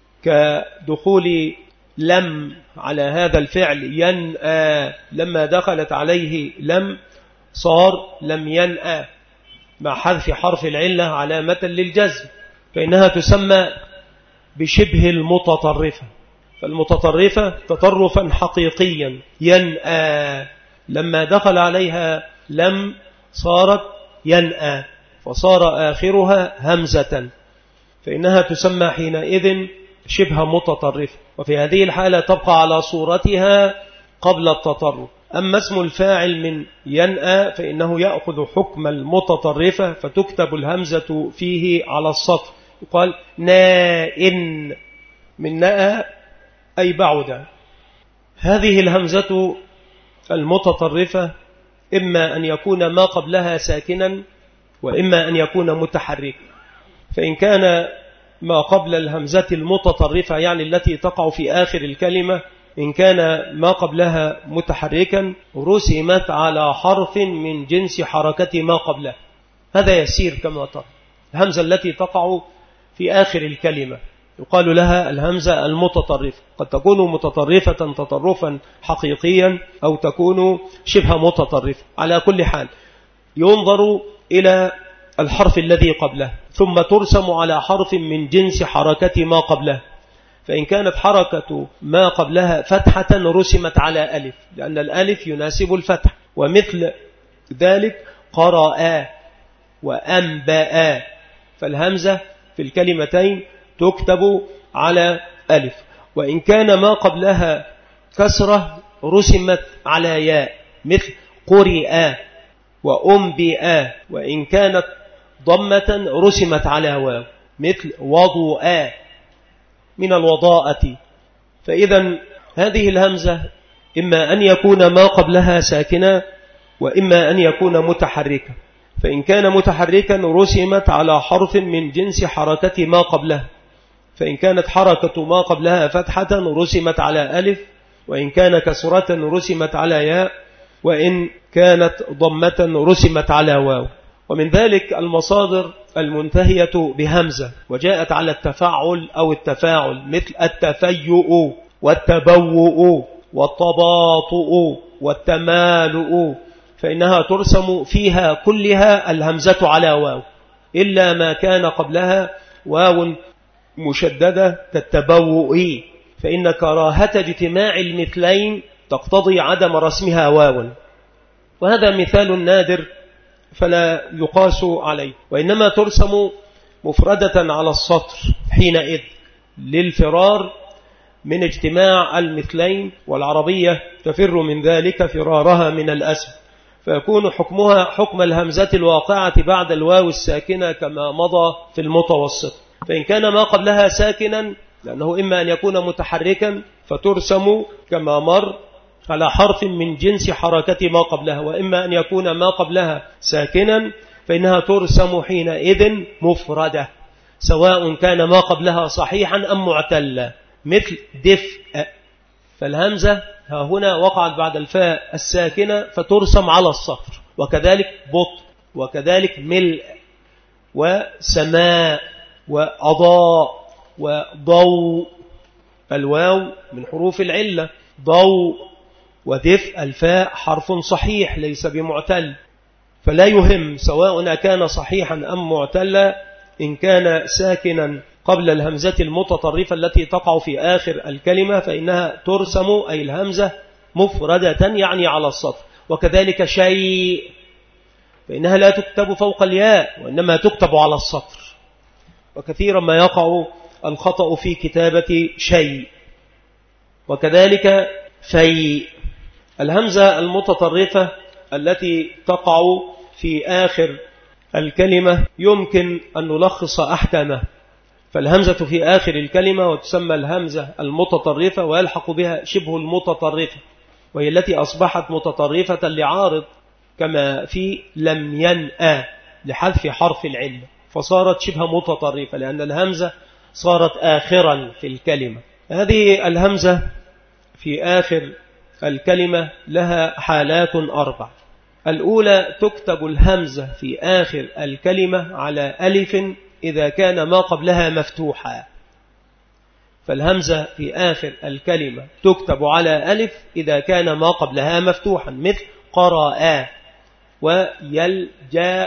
كدخول لم على هذا الفعل ينأى، لما دخلت عليه لم صار لم ينأى مع حذف حرف العلة علامة للجزم، فإنها تسمى بشبه المتطرفة. فالمتطرفة تطرفا حقيقيا ينأى، لما دخل عليها لم صارت ينأى فصار آخرها همزة، فإنها تسمى حينئذ شبه متطرفة. وفي هذه الحالة تبقى على صورتها قبل التطرف. أما اسم الفاعل من ينأى فإنه يأخذ حكم المتطرفة فتكتب الهمزة فيه على السطر، يقال نائن من نأى أي بعد. هذه الهمزة المتطرفة إما أن يكون ما قبلها ساكنا وإما أن يكون متحركا. فإن كان ما قبل الهمزة المتطرفة يعني التي تقع في آخر الكلمة، إن كان ما قبلها متحركا رسمت على حرف من جنس حركة ما قبلها. هذا يسير كما ترى. الهمزة التي تقع في آخر الكلمة يقال لها الهمزة المتطرفة، قد تكون متطرفة تطرفا حقيقيا أو تكون شبه متطرفة. على كل حال ينظر إلى الحرف الذي قبله ثم ترسم على حرف من جنس حركة ما قبله. فإن كانت حركة ما قبلها فتحة رسمت على ألف، لأن الألف يناسب الفتح. ومثل ذلك قرأ وأنبأ، فالهمزة في الكلمتين تكتب على ألف. وإن كان ما قبلها كسرة رسمت على ياء، مثل قرئ وأنبئ. وإن كانت ضمة رسمت على واو، مثل وضوء من الوضاءة. فإذا هذه الهمزة إما أن يكون ما قبلها ساكنا وإما أن يكون متحركا. فإن كان متحركا رسمت على حرف من جنس حركة ما قبلها، فإن كانت حركة ما قبلها فتحة رسمت على ألف، وإن كان كسرة رسمت على ياء، وإن كانت ضمة رسمت على واو. ومن ذلك المصادر المنتهية بهمزة وجاءت على التفاعل أو التفاعل، مثل التفيؤ والتبوؤ والتباطؤ والتمالؤ، فإنها ترسم فيها كلها الهمزة على واو، إلا ما كان قبلها واو مشددة كالتبوؤ، فإن كراهة اجتماع المثلين تقتضي عدم رسمها واو، وهذا مثال نادر فلا يقاس عليه، وإنما ترسم مفردة على السطر حينئذ للفرار من اجتماع المثلين، والعربية تفر من ذلك فرارها من الأسد، فيكون حكمها حكم الهمزة الواقعة بعد الواو الساكنة كما مضى في المتوسط. فإن كان ما قبلها ساكنا، لأنه إما أن يكون متحركا فترسم كما مر على حرف من جنس حركة ما قبلها، وإما أن يكون ما قبلها ساكنا فإنها ترسم حينئذ مفردة، سواء كان ما قبلها صحيحا أم معتلا، مثل دفء، فالهمزة ها هنا وقعت بعد الفاء الساكنة فترسم على السطر، وكذلك بط، وكذلك ملء وسماء وأضاء وضوء، الواو من حروف العلة، ضوء ودفء الفاء حرف صحيح ليس بمعتل، فلا يهم سواء كان صحيحا أم معتلا، إن كان ساكنا قبل الهمزة المتطرفة التي تقع في آخر الكلمة فإنها ترسم أي الهمزة مفردة يعني على السطر. وكذلك شيء فإنها لا تكتب فوق الياء وإنما تكتب على السطر، وكثيرا ما يقع الخطأ في كتابة شيء. وكذلك في الهمزة المتطرفة التي تقع في آخر الكلمة يمكن أن نلخص أحكامه. فالهمزة في آخر الكلمة وتسمى الهمزة المتطرفة، ويلحق بها شبه المتطرفة، وهي التي أصبحت متطرفة لعارض، كما في لم ينأ لحذف حرف العلة، فصارت شبه متطرفة لأن الهمزة صارت آخرا في الكلمة. هذه الهمزة في آخر الكلمة لها حالات أربع. الأولى تكتب الهمزة في آخر الكلمة على ألف إذا كان ما قبلها مفتوحا، فالهمزة في آخر الكلمة تكتب على ألف إذا كان ما قبلها مفتوحا، مثل قرأ ويلجأ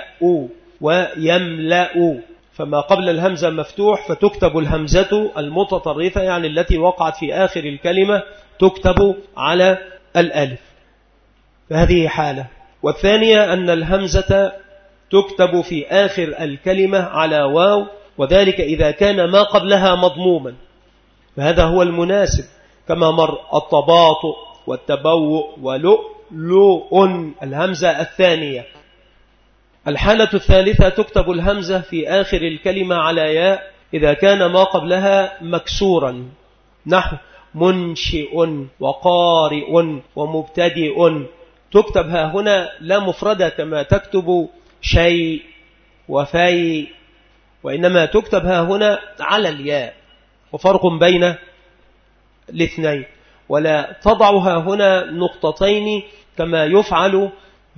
ويملأ، فما قبل الهمزة مفتوح فتكتب الهمزة المتطرفة يعني التي وقعت في آخر الكلمة تكتب على الألف، فهذه حالة. والثانية أن الهمزة تكتب في آخر الكلمة على واو، وذلك إذا كان ما قبلها مضموما، فهذا هو المناسب كما مر التباطؤ والتبوء ولؤلؤ الهمزة الثانية. الحالة الثالثة تكتب الهمزة في آخر الكلمة على ياء إذا كان ما قبلها مكسورا، نحو منشئ وقارئ ومبتدئ، تكتبها هنا لا مفردة كما تكتب شيء وفي وإنما تكتب ها هنا على الياء، وفرق بين الاثنين، ولا تضعها هنا نقطتين كما يفعل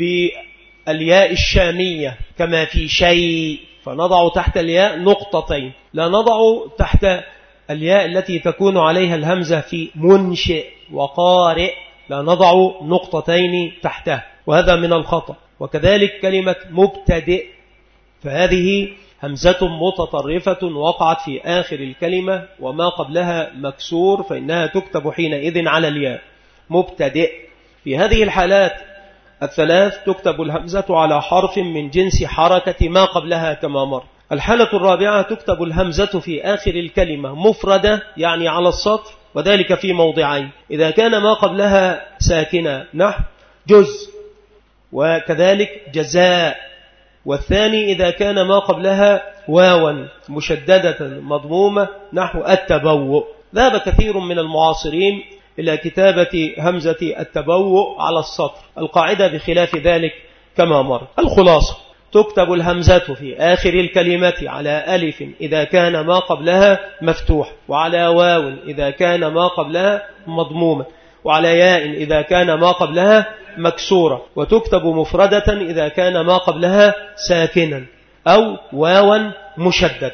بالياء الشامية كما في شيء، فنضع تحت الياء نقطتين، لا نضع تحت الياء التي تكون عليها الهمزة في منشئ وقارئ، لا نضع نقطتين تحتها، وهذا من الخطأ. وكذلك كلمة مبتدئ، فهذه همزة متطرفة وقعت في آخر الكلمة وما قبلها مكسور، فإنها تكتب حينئذ على الياء. مبتدئ في هذه الحالات الثلاث تكتب الهمزة على حرف من جنس حركة ما قبلها كما مر. الحالة الرابعة تكتب الهمزة في آخر الكلمة مفردة، يعني على السطر، وذلك في موضعين: إذا كان ما قبلها ساكنة نحو جزء، وكذلك جزاء، والثاني إذا كان ما قبلها واوا مشددة مضمومة نحو التبوء. ذهب كثير من المعاصرين إلى كتابة همزة التبوء على السطر، القاعدة بخلاف ذلك كما مر. الخلاصة: تكتب الهمزة في آخر الكلمة على ألف إذا كان ما قبلها مفتوح، وعلى واو إذا كان ما قبلها مضمومة، وعلى ياء إذا كان ما قبلها مكسورة، وتكتب مفردة إذا كان ما قبلها ساكنا أو واوا مشددة.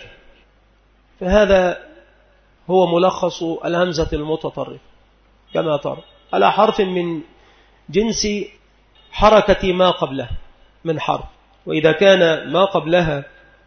فهذا هو ملخص الهمزة المتطرفة كما ترى، على حرف من جنس حركة ما قبلها من حرف، وإذا كان ما قبلها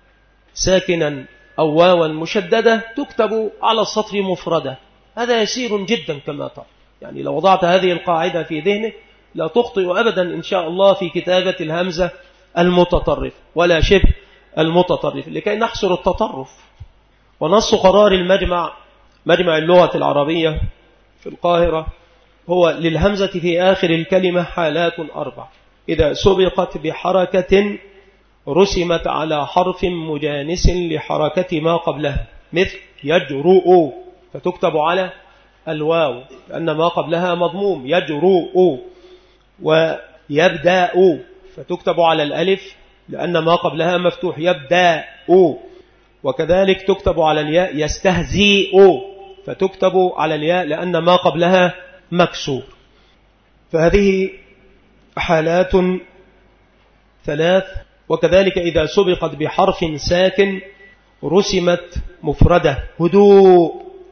ساكنا أو واوا مشددة تكتب على السطر مفردة. هذا يسير جدا كما ترى، يعني لو وضعت هذه القاعدة في ذهنك لا تخطئ أبدا إن شاء الله في كتابة الهمزة المتطرف ولا شبه المتطرف، لكي نحصر التطرف. ونص قرار المجمع مجمع اللغة العربية في القاهرة هو للهمزة في آخر الكلمة حالات أربع: إذا سبقت بحركة رسمت على حرف مجانس لحركة ما قبلها، مثل يجرؤ فتكتب على الواو لأن ما قبلها مضموم يجرؤ، ويبدأ فتكتب على الألف لأن ما قبلها مفتوح يبدأ، وكذلك تكتب على الياء يستهزئ فتكتب على الياء لأن ما قبلها مكسور. فهذه حالات ثلاث. وكذلك إذا سبقت بحرف ساكن رسمت مفردة: هدوء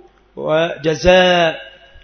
وجزاء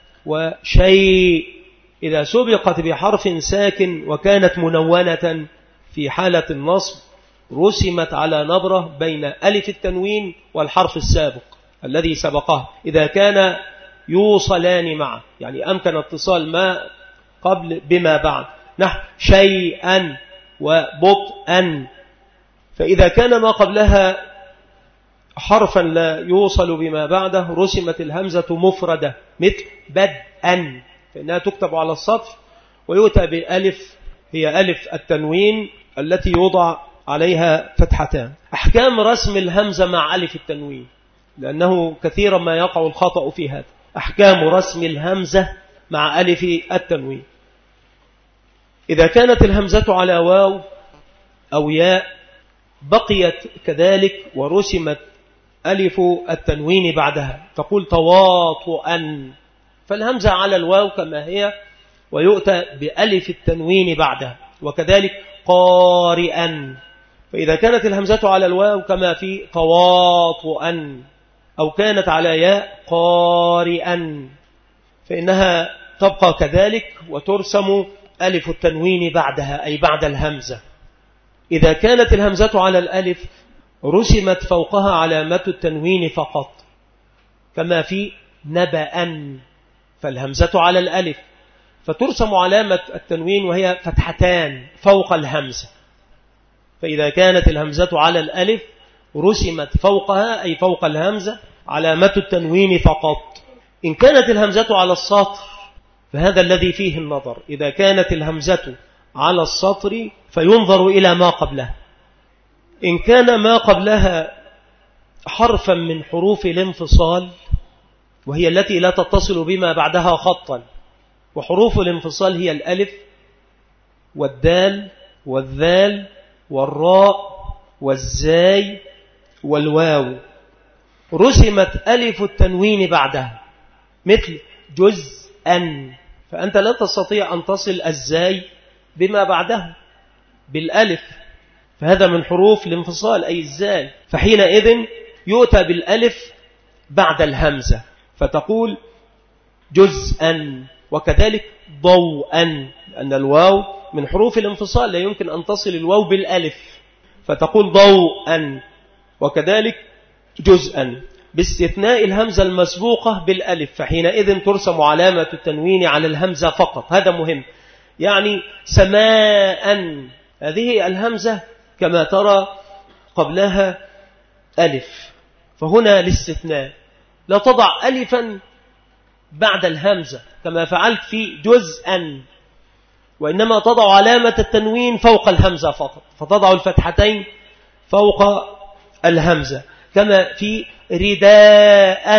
وشيء. إذا سبقت بحرف ساكن وكانت منونة في حالة النصب رسمت على نبرة بين ألف التنوين والحرف السابق الذي سبقه، إذا كان يوصلان معه، يعني أمكن اتصال ما قبل بما بعد، نحو شيئا وبطئا. فإذا كان ما قبلها حرفا لا يوصل بما بعده رسمت الهمزة مفردة، مثل بدءا، فإنها تكتب على السطر ويؤتى بألف هي ألف التنوين التي يوضع عليها فتحتان. أحكام رسم الهمزة مع ألف التنوين، لأنه كثيرا ما يقع الخطأ في هذا. أحكام رسم الهمزة مع ألف التنوين: إذا كانت الهمزة على واو أو ياء بقيت كذلك ورسمت ألف التنوين بعدها، تقول تواطؤا، فالهمزة على الواو كما هي ويؤتى بألف التنوين بعدها. وكذلك قارئا، فإذا كانت الهمزة على الواو كما في تواطؤا أو كانت على ياء قارئا فإنها تبقى كذلك وترسم ألف التنوين بعدها أي بعد الهمزة. إذا كانت الهمزة على الألف رسمت فوقها علامة التنوين فقط كما في نبأ، فالهمزة على الألف فترسم علامة التنوين وهي فتحتان فوق الهمزة. فإذا كانت الهمزة على الألف رسمت فوقها أي فوق الهمزة علامة التنوين فقط. إن كانت الهمزة على السطر فهذا الذي فيه النظر. إذا كانت الهمزة على السطر فينظر إلى ما قبلها. إن كان ما قبلها حرفا من حروف الانفصال وهي التي لا تتصل بما بعدها خطا، وحروف الانفصال هي الألف والدال والذال والراء والزاي والواو رسمت ألف التنوين بعدها مثل جزءا، فأنت لا تستطيع أن تصل الزاي بما بعدها بالألف، فهذا من حروف الانفصال أي الزاي، فحينئذ يؤتى بالألف بعد الهمزة فتقول جزءا، وكذلك ضوءا، لأن الواو من حروف الانفصال لا يمكن أن تصل الواو بالألف، فتقول ضوءا، وكذلك جزءا، باستثناء الهمزة المسبوقة بالألف، فحينئذ ترسم علامة التنوين على الهمزة فقط. هذا مهم. يعني سماء، هذه الهمزة كما ترى قبلها ألف، فهنا الاستثناء، لا تضع ألفا بعد الهمزة كما فعلت في جزءا، وإنما تضع علامة التنوين فوق الهمزة فقط، فتضع الفتحتين فوق الهمزة، كما في رداء،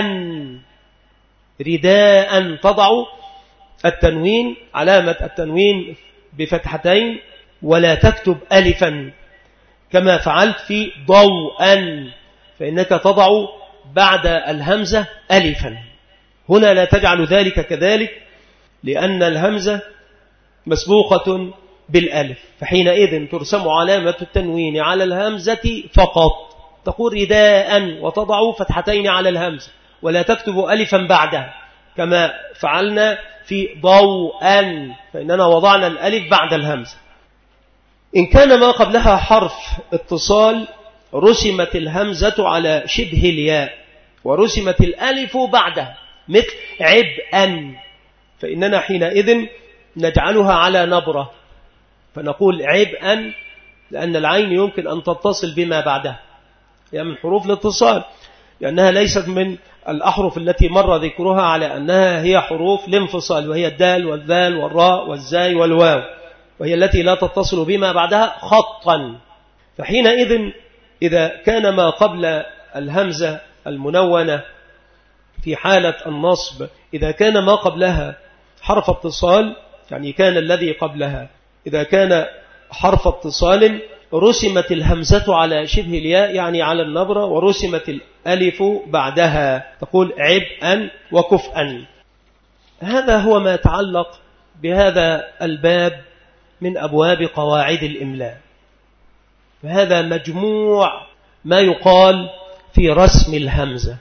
رداء تضع التنوين علامة التنوين بفتحتين ولا تكتب ألفا، كما فعلت في ضوءا، فإنك تضع بعد الهمزة ألفا. هنا لا تجعل ذلك كذلك، لأن الهمزة مسبوقة بالألف، فحينئذ ترسم علامة التنوين على الهمزة فقط، تقول رداء وتضع فتحتين على الهمزة ولا تكتب ألفا بعدها، كما فعلنا في ضوءا، فإننا وضعنا الألف بعد الهمزة. إن كان ما قبلها حرف اتصال رسمت الهمزة على شبه الياء ورسمت الألف بعدها مثل عبئا، فإننا حينئذ نجعلها على نبرة، فنقول عبئا، لأن العين يمكن أن تتصل بما بعدها، يعني من حروف الاتصال، لأنها ليست من الأحرف التي مر ذكرها على أنها هي حروف الانفصال، وهي الدال والذال والراء والزاي والواو، وهي التي لا تتصل بما بعدها خطا. فحينئذ إذا كان ما قبل الهمزة المنونة في حالة النصب، إذا كان ما قبلها حرف اتصال، يعني كان الذي قبلها إذا كان حرف اتصال رسمت الهمزة على شبه الياء يعني على النبرة، ورسمت الألف بعدها، تقول عبئا وكفءا. هذا هو ما يتعلق بهذا الباب من أبواب قواعد الإملاء، فهذا مجموع ما يقال في رسم الهمزة،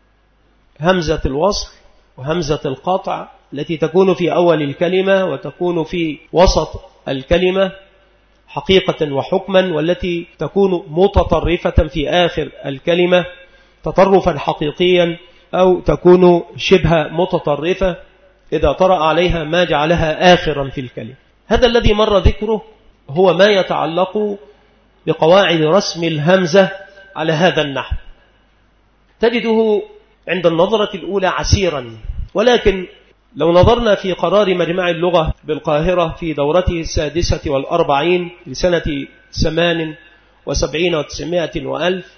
همزة الوصل وهمزة القطع التي تكون في أول الكلمة وتكون في وسط الكلمة حقيقة وحكما، والتي تكون متطرفة في آخر الكلمة تطرفا حقيقيا، أو تكون شبه متطرفة إذا طرأ عليها ما جعلها آخرا في الكلمة. هذا الذي مر ذكره هو ما يتعلق بقواعد رسم الهمزة على هذا النحو. تجده عند النظرة الأولى عسيرا، ولكن لو نظرنا في قرار مجمع اللغة بالقاهرة في دورته السادسة والأربعين لسنة ثمان وسبعين وتسعمائة وألف،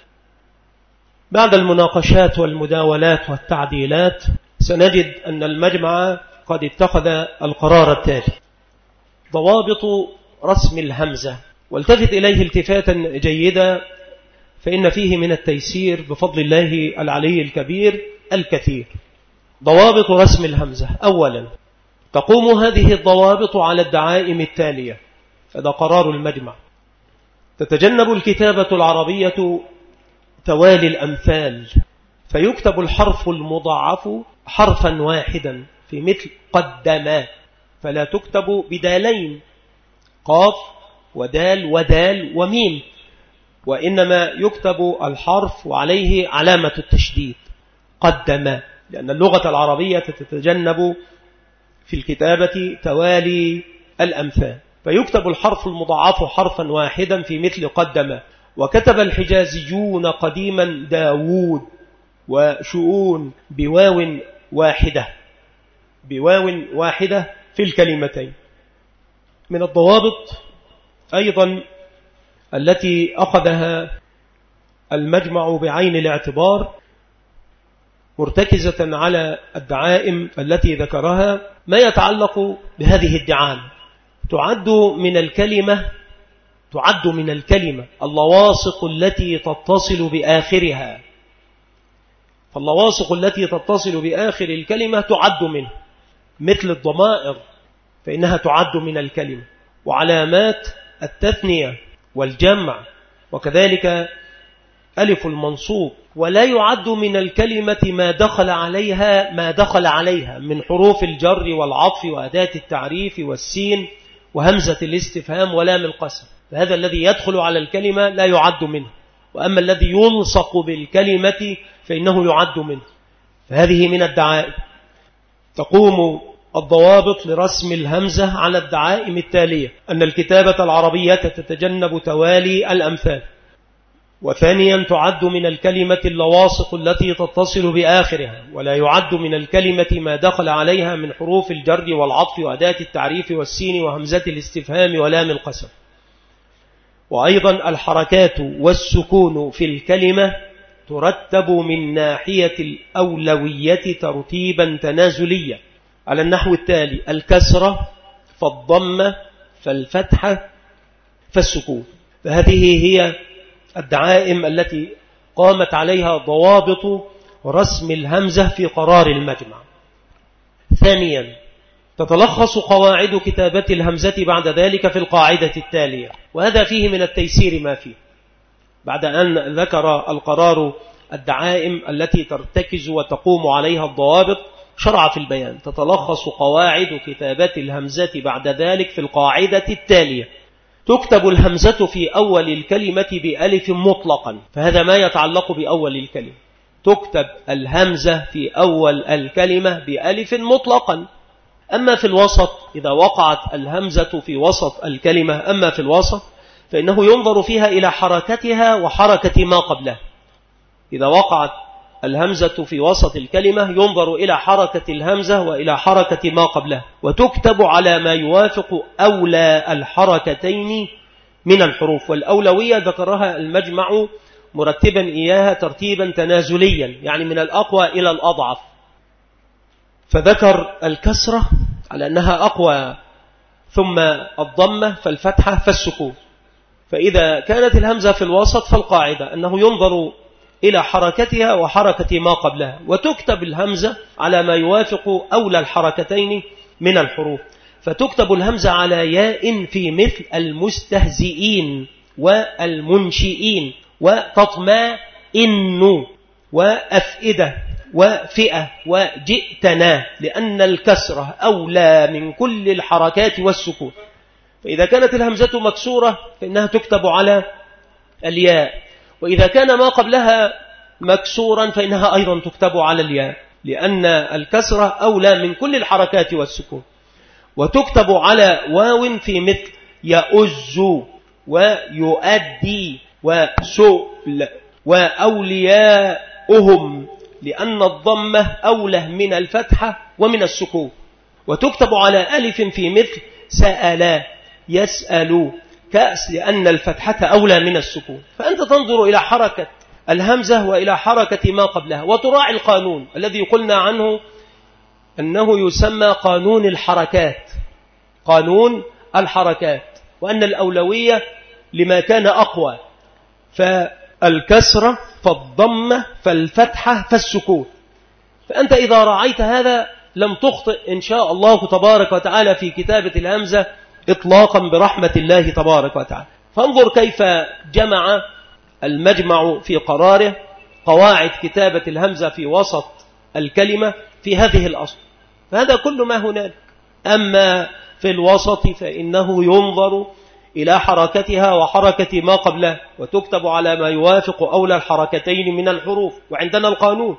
بعد المناقشات والمداولات والتعديلات، سنجد أن المجمع قد اتخذ القرار التالي: ضوابط رسم الهمزة. والتفت إليه التفاتا جيدا، فإن فيه من التيسير بفضل الله العلي الكبير الكثير. ضوابط رسم الهمزة: أولا، تقوم هذه الضوابط على الدعائم التالية، هذا قرار المجمع: تتجنب الكتابة العربية توالي الأمثال، فيكتب الحرف المضاعف حرفا واحدا في مثل قدما، فلا تكتب بدالين قاف ودال ودال وميم، وإنما يكتب الحرف وعليه علامة التشديد قدما، لأن اللغة العربية تتجنب في الكتابة توالي الأمثال، فيكتب الحرف المضاعف حرفا واحدا في مثل قدما. وكتب الحجازيون قديما داوود وشؤون بواو واحدة بواو واحدة في الكلمتين. من الضوابط أيضا التي أخذها المجمع بعين الاعتبار مرتكزة على الدعائم التي تعد من الكلمة اللواصق التي تتصل بآخرها، فاللواصق التي تتصل بآخر الكلمة تعد منه، مثل الضمائر فإنها تعد من الكلمة، وعلامات التثنية والجمع، وكذلك ألف المنصوب. ولا يعد من الكلمة ما دخل عليها ما دخل عليها من حروف الجر والعطف وأداة التعريف والسين وهمزة الاستفهام ولام القسم، فهذا الذي يدخل على الكلمة لا يعد منه، وأما الذي يلصق بالكلمة فإنه يعد منه. فهذه من الدعائم. تقوم الضوابط لرسم الهمزة على الدعائم التالية: أن الكتابة العربية تتجنب توالي الأمثال، وثانيا تعد من الكلمة اللواصق التي تتصل بآخرها، ولا يعد من الكلمة ما دخل عليها من حروف الجر والعطف وأداة التعريف والسين وهمزة الاستفهام ولام القسم. وأيضا الحركات والسكون في الكلمة ترتب من ناحية الأولوية ترتيبا تنازليا على النحو التالي: الكسرة فالضمة فالفتحة فالسكون. فهذه هي الدعائم التي قامت عليها ضوابط رسم الهمزة في قرار المجمع. ثانيا تتلخص قواعد كتابة الهمزة بعد ذلك في القاعدة التالية، وهذا فيه من التيسير ما فيه. بعد أن ذكر القرار الدعائم التي ترتكز وتقوم عليها الضوابط، شرع في البيان: تتلخص قواعد كتابة الهمزة بعد ذلك في القاعدة التالية: تكتب الهمزة في أول الكلمة بألف مطلقا، فهذا ما يتعلق بأول الكلمة. تكتب الهمزة في أول الكلمة بألف مطلقا. أما في الوسط إذا وقعت الهمزة في وسط الكلمة أما في الوسط فإنه ينظر فيها إلى حركتها وحركة ما قبلها. إذا وقعت الهمزة في وسط الكلمة ينظر إلى حركة الهمزة وإلى حركة ما قبلها، وتكتب على ما يوافق أولى الحركتين من الحروف. والأولوية ذكرها المجمع مرتبا إياها ترتيبا تنازليا، يعني من الأقوى إلى الأضعف. فذكر الكسرة على أنها أقوى، ثم الضمة فالفتحة فالسكون. فإذا كانت الهمزة في الوسط فالقاعدة أنه ينظر إلى حركتها وحركة ما قبلها، وتكتب الهمزة على ما يوافق أولى الحركتين من الحروف. فتكتب الهمزة على ياء في مثل المستهزئين والمنشئين وتطمئن وأفئدة وفئة وجئتنا، لأن الكسرة أولى من كل الحركات والسكون. فإذا كانت الهمزة مكسورة فإنها تكتب على الياء، وإذا كان ما قبلها مكسورا فإنها أيضا تكتب على الياء، لأن الكسرة أولى من كل الحركات والسكون. وتكتب على واو في مثل يؤز ويؤدي وسؤل وأولياؤهم، لأن الضمة أولى من الفتحة ومن السكون. وتكتب على ألف في مثل سألا يسأل كأس، لأن الفتحة أولى من السكون. فأنت تنظر إلى حركة الهمزة وإلى حركة ما قبلها، وتراعي القانون الذي قلنا عنه أنه يسمى قانون الحركات، قانون الحركات، وأن الأولوية لما كان أقوى، فالكسرة فالضمة فالفتحة فالسكون. فأنت إذا رعيت هذا لم تخطئ إن شاء الله تبارك وتعالى في كتابة الهمزة إطلاقا برحمة الله تبارك وتعالى. فانظر كيف جمع المجمع في قراره قواعد كتابة الهمزة في وسط الكلمة في هذه الأصل. فهذا كل ما هنالك. أما في الوسط فإنه ينظر إلى حركتها وحركة ما قبلها، وتكتب على ما يوافق أولى الحركتين من الحروف. وعندنا القانون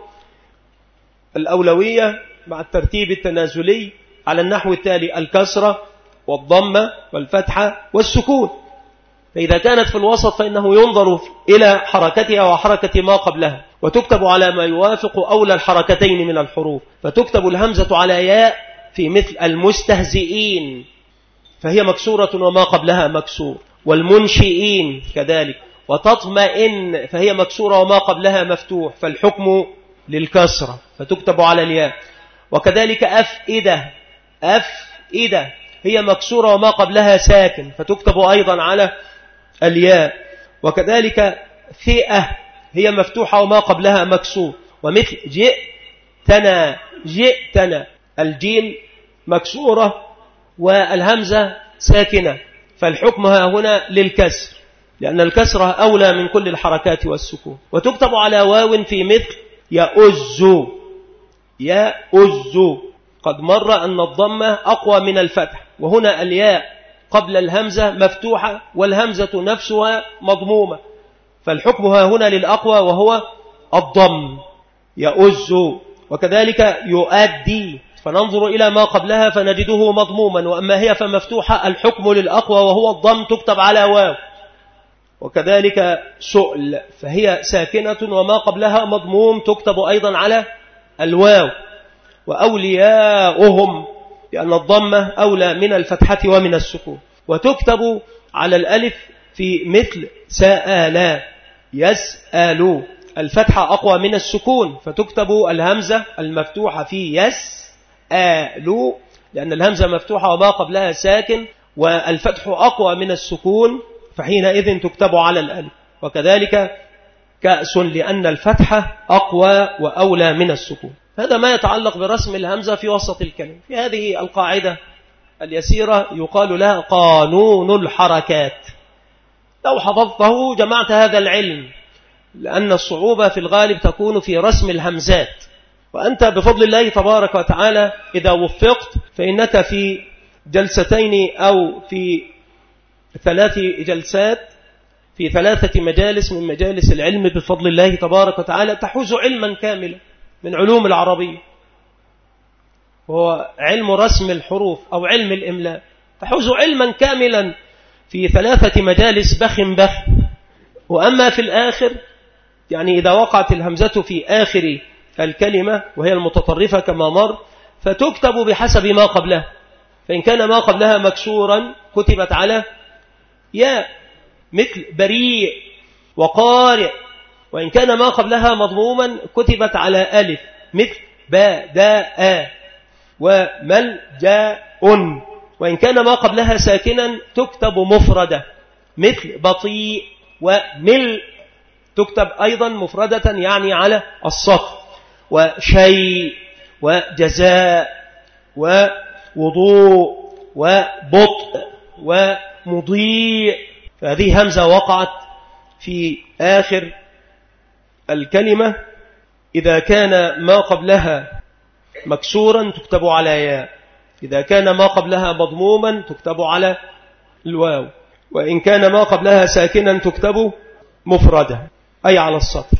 الأولوية مع الترتيب التنازلي على النحو التالي: الكسرة والضمة والفتحة والسكون. فإذا كانت في الوسط فإنه ينظر إلى حركتها وحركة ما قبلها، وتكتب على ما يوافق أولى الحركتين من الحروف. فتكتب الهمزة على ياء في مثل المستهزئين، فهي مكسورة وما قبلها مكسور، والمنشئين كذلك. وتطمئن فهي مكسورة وما قبلها مفتوح، فالحكم للكسرة فتكتب على الياء. وكذلك أفئدة، أفئدة هي مكسورة وما قبلها ساكن، فتكتب أيضا على الياء. وكذلك فئة هي مفتوحة وما قبلها مكسور، ومثل جئتنا جئتنا الجيم مكسورة والهمزة ساكنة، فالحكم ها هنا للكسر لأن الكسرة أولى من كل الحركات والسكون. وتكتب على واو في مثل يأز يأز. قد مر أن الضمة أقوى من الفتح، وهنا الياء قبل الهمزة مفتوحة والهمزة نفسها مضمومة، فالحكم ها هنا للأقوى وهو الضم يأز. وكذلك يؤدي، فننظر إلى ما قبلها فنجده مضموما، وأما هي فمفتوحة، الحكم للأقوى وهو الضم تكتب على واو. وكذلك سؤل فهي ساكنة وما قبلها مضموم تكتب أيضا على الواو. وأولياؤهم لأن الضمة أولى من الفتحة ومن السكون. وتكتب على الألف في مثل سألا يسألوا، الفتحة أقوى من السكون، فتكتب الهمزة المفتوحة في يسألوا لأن الهمزة مفتوحة وما قبلها ساكن، والفتح أقوى من السكون، فحينئذ تكتب على الألف. وكذلك كأس لأن الفتحة أقوى وأولى من السكون. هذا ما يتعلق برسم الهمزة في وسط الكلمة. في هذه القاعدة اليسيرة يقال لها قانون الحركات. لو حفظته جمعت هذا العلم، لأن الصعوبة في الغالب تكون في رسم الهمزات، وأنت بفضل الله تبارك وتعالى إذا وفقت فإنك في جلستين أو في ثلاث جلسات في ثلاثة مجالس من مجالس العلم بفضل الله تبارك وتعالى تحوز علما كاملا من علوم العربية، وهو علم رسم الحروف أو علم الإملاء. تحوز علما كاملا في ثلاثة مجالس بخ بخ. وأما في الآخر، يعني إذا وقعت الهمزة في آخر الكلمة وهي المتطرفة كما مر، فتكتب بحسب ما قبلها، فإن كان ما قبلها مكسورا كتبت على ياء مثل بريء وقارئ، وإن كان ما قبلها مضموما كتبت على ألف مثل بداء وملجأ، وإن كان ما قبلها ساكنا تكتب مفردة مثل بطيء وملء، تكتب أيضا مفردة يعني على الصف، وشيء وجزاء ووضوء وبطء ومضيء. فهذه همزة وقعت في آخر الكلمة، إذا كان ما قبلها مكسورا تكتب على ياء، إذا كان ما قبلها مضموما تكتب على الواو، وإن كان ما قبلها ساكنا تكتب مفردة أي على السطر.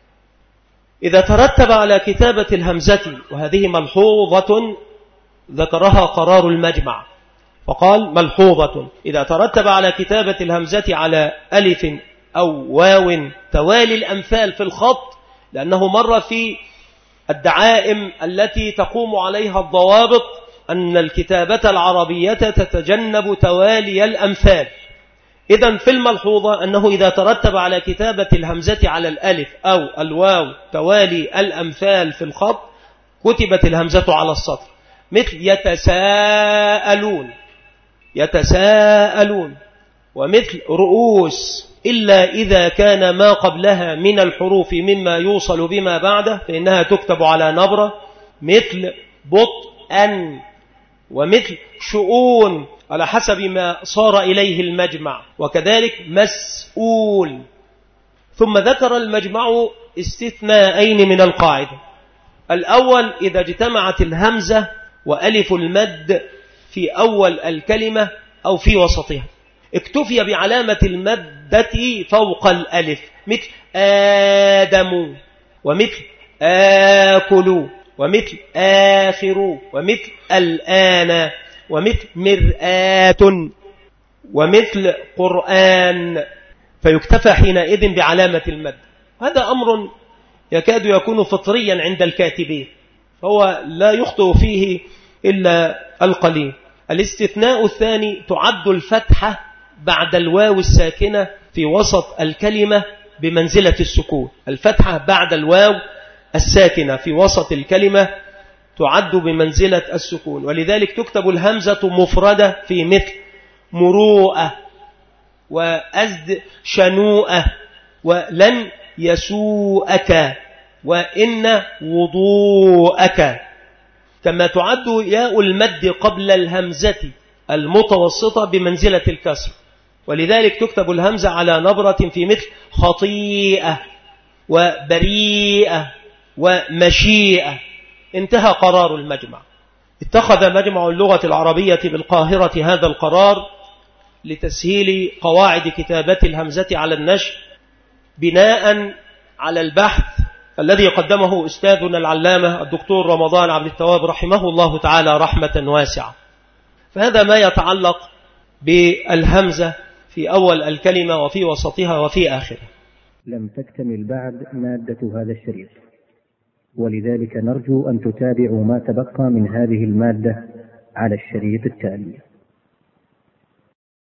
إذا ترتب على كتابة الهمزة، وهذه ملحوظة ذكرها قرار المجمع فقال ملحوظة، إذا ترتب على كتابة الهمزة على ألف أو واو توالي الأمثال في الخط، لأنه مر في الدعائم التي تقوم عليها الضوابط أن الكتابة العربية تتجنب توالي الأمثال. إذن في الملحوظة أنه إذا ترتب على كتابة الهمزة على الألف أو الواو توالي الأمثال في الخط كتبت الهمزة على السطر، مثل يتساءلون يتساءلون، ومثل رؤوس، إلا إذا كان ما قبلها من الحروف مما يوصل بما بعده فإنها تكتب على نبرة، مثل بطئا، ومثل شؤون على حسب ما صار إليه المجمع، وكذلك مسؤول. ثم ذكر المجمع استثناءين من القاعدة. الأول إذا اجتمعت الهمزة وألف المد في أول الكلمة أو في وسطها، اكتفي بعلامة المدة فوق الألف، مثل آدم ومثل آكل ومثل آخر ومثل الآن ومثل مرآة ومثل قرآن، فيكتفى حينئذ بعلامة المد. هذا أمر يكاد يكون فطريا عند الكاتبين، فهو لا يخطئ فيه إلا القليل. الاستثناء الثاني تعد الفتحة بعد الواو الساكنة في وسط الكلمة بمنزلة السكون. الفتحة بعد الواو الساكنة في وسط الكلمة تعد بمنزلة السكون، ولذلك تكتب الهمزة مفردة في مثل مروءة وأزد شنوءة، ولن يسوءك، وإن وضوءك. كما تعد ياء المد قبل الهمزة المتوسطة بمنزلة الكسر، ولذلك تكتب الهمزة على نبرة في مثل خطيئة وبريئة ومشيئة. انتهى قرار المجمع. اتخذ مجمع اللغة العربية بالقاهرة هذا القرار لتسهيل قواعد كتابة الهمزة على النشر، بناء على البحث الذي قدمه أستاذنا العلامة الدكتور رمضان عبد التواب رحمه الله تعالى رحمة واسعة. فهذا ما يتعلق بالهمزة في أول الكلمة وفي وسطها وفي آخرها. لم تكتمل بعد مادة هذا الشريط، ولذلك نرجو أن تتابعوا ما تبقى من هذه المادة على الشريط التالي.